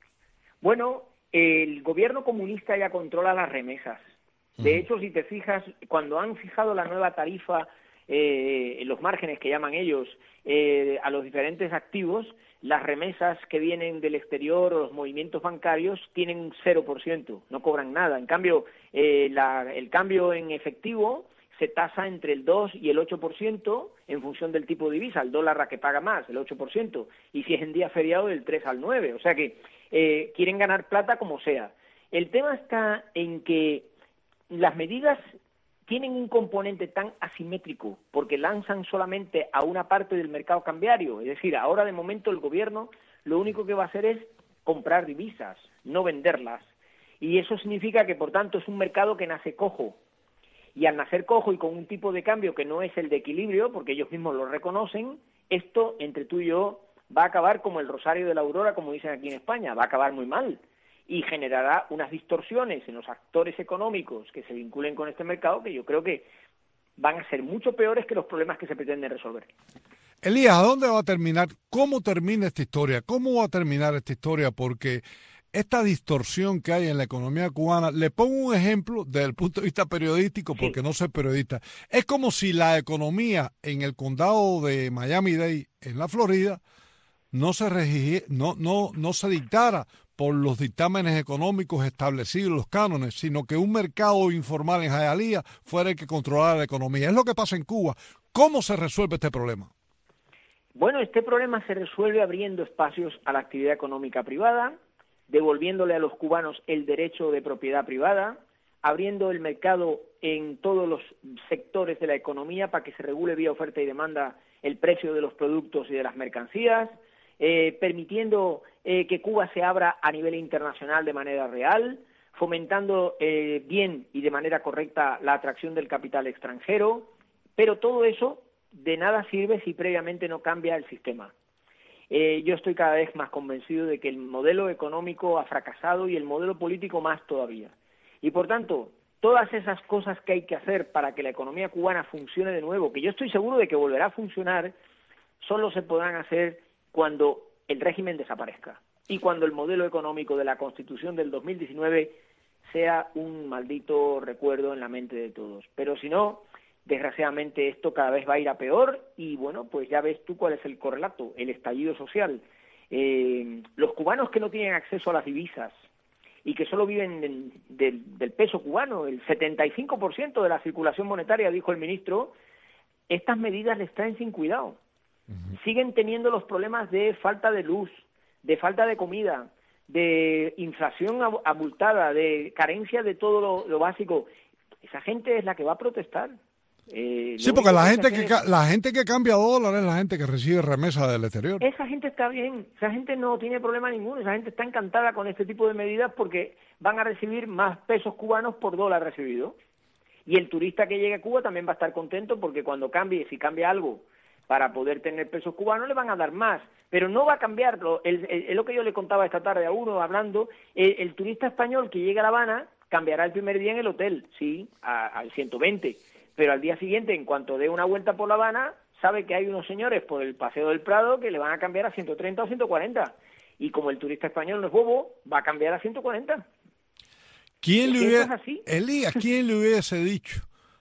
Bueno, el gobierno comunista ya controla las remesas. De hecho, si te fijas, cuando han fijado la nueva tarifa, eh, en los márgenes que llaman ellos, eh, a los diferentes activos, las remesas que vienen del exterior o los movimientos bancarios tienen un cero por ciento, no cobran nada. En cambio, eh, la, el cambio en efectivo se tasa entre el dos y el ocho por ciento en función del tipo de divisa, el dólar la que paga más, el ocho por ciento, y si es en día feriado, del tres al nueve. O sea que eh, quieren ganar plata como sea. El tema está en que las medidas tienen un componente tan asimétrico porque lanzan solamente a una parte del mercado cambiario. Es decir, ahora de momento el gobierno lo único que va a hacer es comprar divisas, no venderlas. Y eso significa que, por tanto, es un mercado que nace cojo. Y al nacer cojo y con un tipo de cambio que no es el de equilibrio, porque ellos mismos lo reconocen, esto, entre tú y yo, va a acabar como el rosario de la aurora, como dicen aquí en España, va a acabar muy mal. Y generará unas distorsiones en los actores económicos que se vinculen con este mercado que yo creo que van a ser mucho peores que los problemas que se pretenden resolver. Elías, ¿a dónde va a terminar? ¿Cómo termina esta historia? ¿Cómo va a terminar esta historia? Porque esta distorsión que hay en la economía cubana, le pongo un ejemplo desde el punto de vista periodístico, porque sí. no soy periodista. Es como si la economía en el condado de Miami-Dade, en la Florida, no se regiría, no, no, no se dictara por los dictámenes económicos establecidos, los cánones, sino que un mercado informal en Hialeah fuera el que controlara la economía. Es lo que pasa en Cuba. ¿Cómo se resuelve este problema? Bueno, este problema se resuelve abriendo espacios a la actividad económica privada, devolviéndole a los cubanos el derecho de propiedad privada, abriendo el mercado en todos los sectores de la economía para que se regule vía oferta y demanda el precio de los productos y de las mercancías, eh, permitiendo eh, que Cuba se abra a nivel internacional de manera real, fomentando eh, bien y de manera correcta la atracción del capital extranjero, pero todo eso de nada sirve si previamente no cambia el sistema. Eh, yo estoy cada vez más convencido de que el modelo económico ha fracasado y el modelo político más todavía. Y por tanto, todas esas cosas que hay que hacer para que la economía cubana funcione de nuevo, que yo estoy seguro de que volverá a funcionar, solo se podrán hacer cuando el régimen desaparezca y cuando el modelo económico de la Constitución del dos mil diecinueve sea un maldito recuerdo en la mente de todos. Pero si no, desgraciadamente esto cada vez va a ir a peor y bueno, pues ya ves tú cuál es el correlato, el estallido social. Eh, los cubanos que no tienen acceso a las divisas y que solo viven en, del, del peso cubano, el setenta y cinco por ciento de la circulación monetaria, dijo el ministro, estas medidas les traen sin cuidado. Uh-huh. Siguen teniendo los problemas de falta de luz, de falta de comida, de inflación abultada, de carencia de todo lo, lo básico. Esa gente es la que va a protestar. Eh, sí, porque la gente que es... la gente que cambia dólares es la gente que recibe remesas del exterior. Esa gente está bien, esa gente no tiene problema ninguno, esa gente está encantada con este tipo de medidas porque van a recibir más pesos cubanos por dólar recibido. Y el turista que llegue a Cuba también va a estar contento porque cuando cambie, si cambia algo para poder tener pesos cubanos, le van a dar más. Pero no va a cambiarlo. Es lo que yo le contaba esta tarde a uno hablando. El, el turista español que llega a La Habana cambiará el primer día en el hotel, sí, al ciento veinte. Pero al día siguiente, en cuanto dé una vuelta por La Habana, sabe que hay unos señores por el Paseo del Prado que le van a cambiar a ciento treinta o ciento cuarenta. Y como el turista español no es bobo, va a cambiar a ciento cuarenta. ¿Quién le hubiera, Elías, ¿quién le hubiese dicho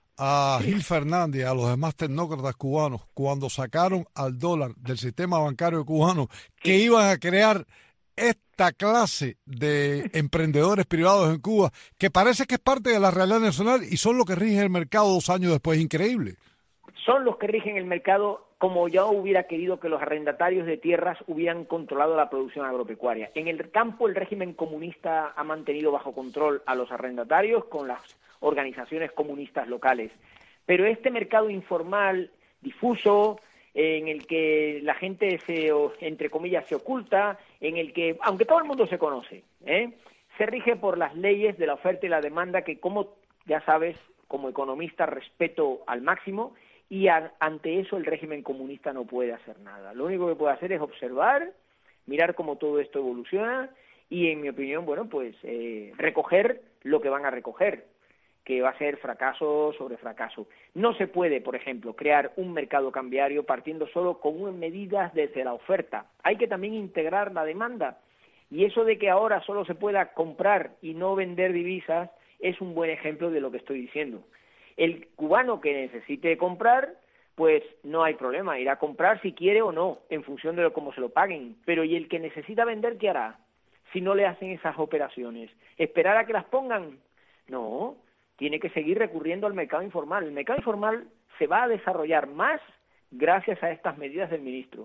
a Gil Fernández y a los demás tecnócratas cubanos cuando sacaron al dólar del sistema bancario cubano que iban a crear esta clase de emprendedores privados en Cuba, que parece que es parte de la realidad nacional y son los que rigen el mercado dos años después? Increíble. Son los que rigen el mercado, como yo hubiera querido que los arrendatarios de tierras hubieran controlado la producción agropecuaria. En el campo el régimen comunista ha mantenido bajo control a los arrendatarios con las organizaciones comunistas locales. Pero este mercado informal, difuso, en el que la gente se, entre comillas, se oculta, en el que, aunque todo el mundo se conoce, ¿eh? se rige por las leyes de la oferta y la demanda que, como ya sabes, como economista respeto al máximo, y a, ante eso el régimen comunista no puede hacer nada. Lo único que puede hacer es observar, mirar cómo todo esto evoluciona y, en mi opinión, bueno, pues eh, recoger lo que van a recoger, que va a ser fracaso sobre fracaso. No se puede, por ejemplo, crear un mercado cambiario partiendo solo con medidas desde la oferta. Hay que también integrar la demanda. Y eso de que ahora solo se pueda comprar y no vender divisas es un buen ejemplo de lo que estoy diciendo. El cubano que necesite comprar, pues no hay problema, irá a comprar si quiere o no, en función de lo, cómo se lo paguen. Pero ¿y el que necesita vender qué hará si no le hacen esas operaciones? ¿Esperar a que las pongan? No, tiene que seguir recurriendo al mercado informal. El mercado informal se va a desarrollar más gracias a estas medidas del ministro.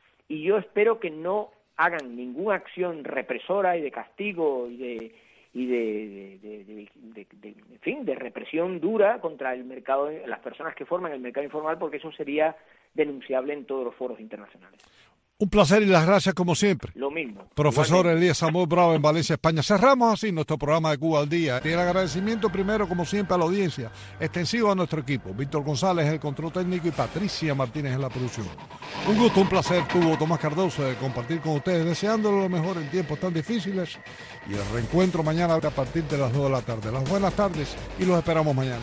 Y yo espero que no hagan ninguna acción represora y de castigo y de y de, de, de, de, de, de en fin, de represión dura contra el mercado, las personas que forman el mercado informal, porque eso sería denunciable en todos los foros internacionales. Un placer y las gracias como siempre. Lo mismo. Profesor igualmente. Elías Samuel Bravo en Valencia, España. Cerramos así nuestro programa de Cuba al Día. Y el agradecimiento primero, como siempre, a la audiencia, extensivo a nuestro equipo. Víctor González en el control técnico y Patricia Martínez en la producción. Un gusto, un placer, tuvo Tomás Cardoso de compartir con ustedes, deseándolo lo mejor en tiempos tan difíciles. Y el reencuentro mañana a partir de las dos de la tarde. Las buenas tardes y los esperamos mañana.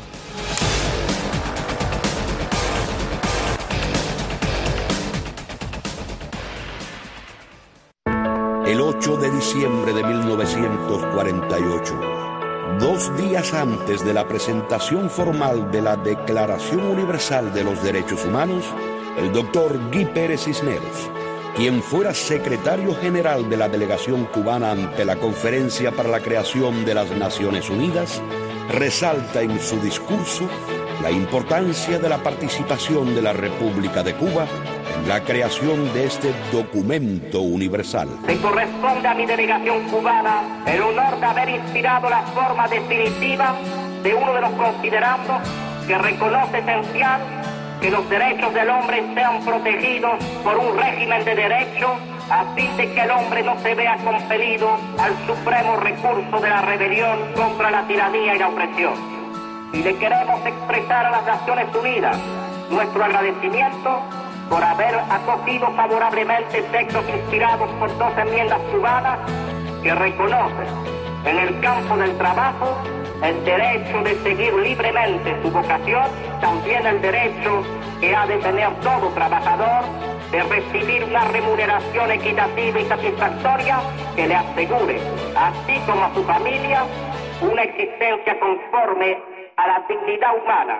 El ocho de diciembre de mil novecientos cuarenta y ocho, dos días antes de la presentación formal de la Declaración Universal de los Derechos Humanos, el doctor Guy Pérez Cisneros, quien fuera secretario general de la delegación cubana ante la Conferencia para la Creación de las Naciones Unidas, resalta en su discurso la importancia de la participación de la República de Cuba en la creación de este documento universal. Me corresponde a mi delegación cubana el honor de haber inspirado la forma definitiva de uno de los considerandos que reconoce esencial que los derechos del hombre sean protegidos por un régimen de derecho a fin de que el hombre no se vea compelido al supremo recurso de la rebelión contra la tiranía y la opresión. Y le queremos expresar a las Naciones Unidas nuestro agradecimiento por haber acogido favorablemente textos inspirados por dos enmiendas cubanas que reconocen en el campo del trabajo el derecho de seguir libremente su vocación, también el derecho que ha de tener todo trabajador de recibir una remuneración equitativa y satisfactoria que le asegure, así como a su familia, una existencia conforme a la dignidad humana.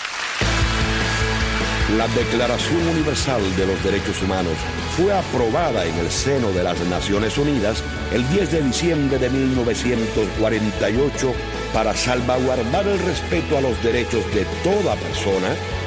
La Declaración Universal de los Derechos Humanos fue aprobada en el seno de las Naciones Unidas el diez de diciembre de mil novecientos cuarenta y ocho para salvaguardar el respeto a los derechos de toda persona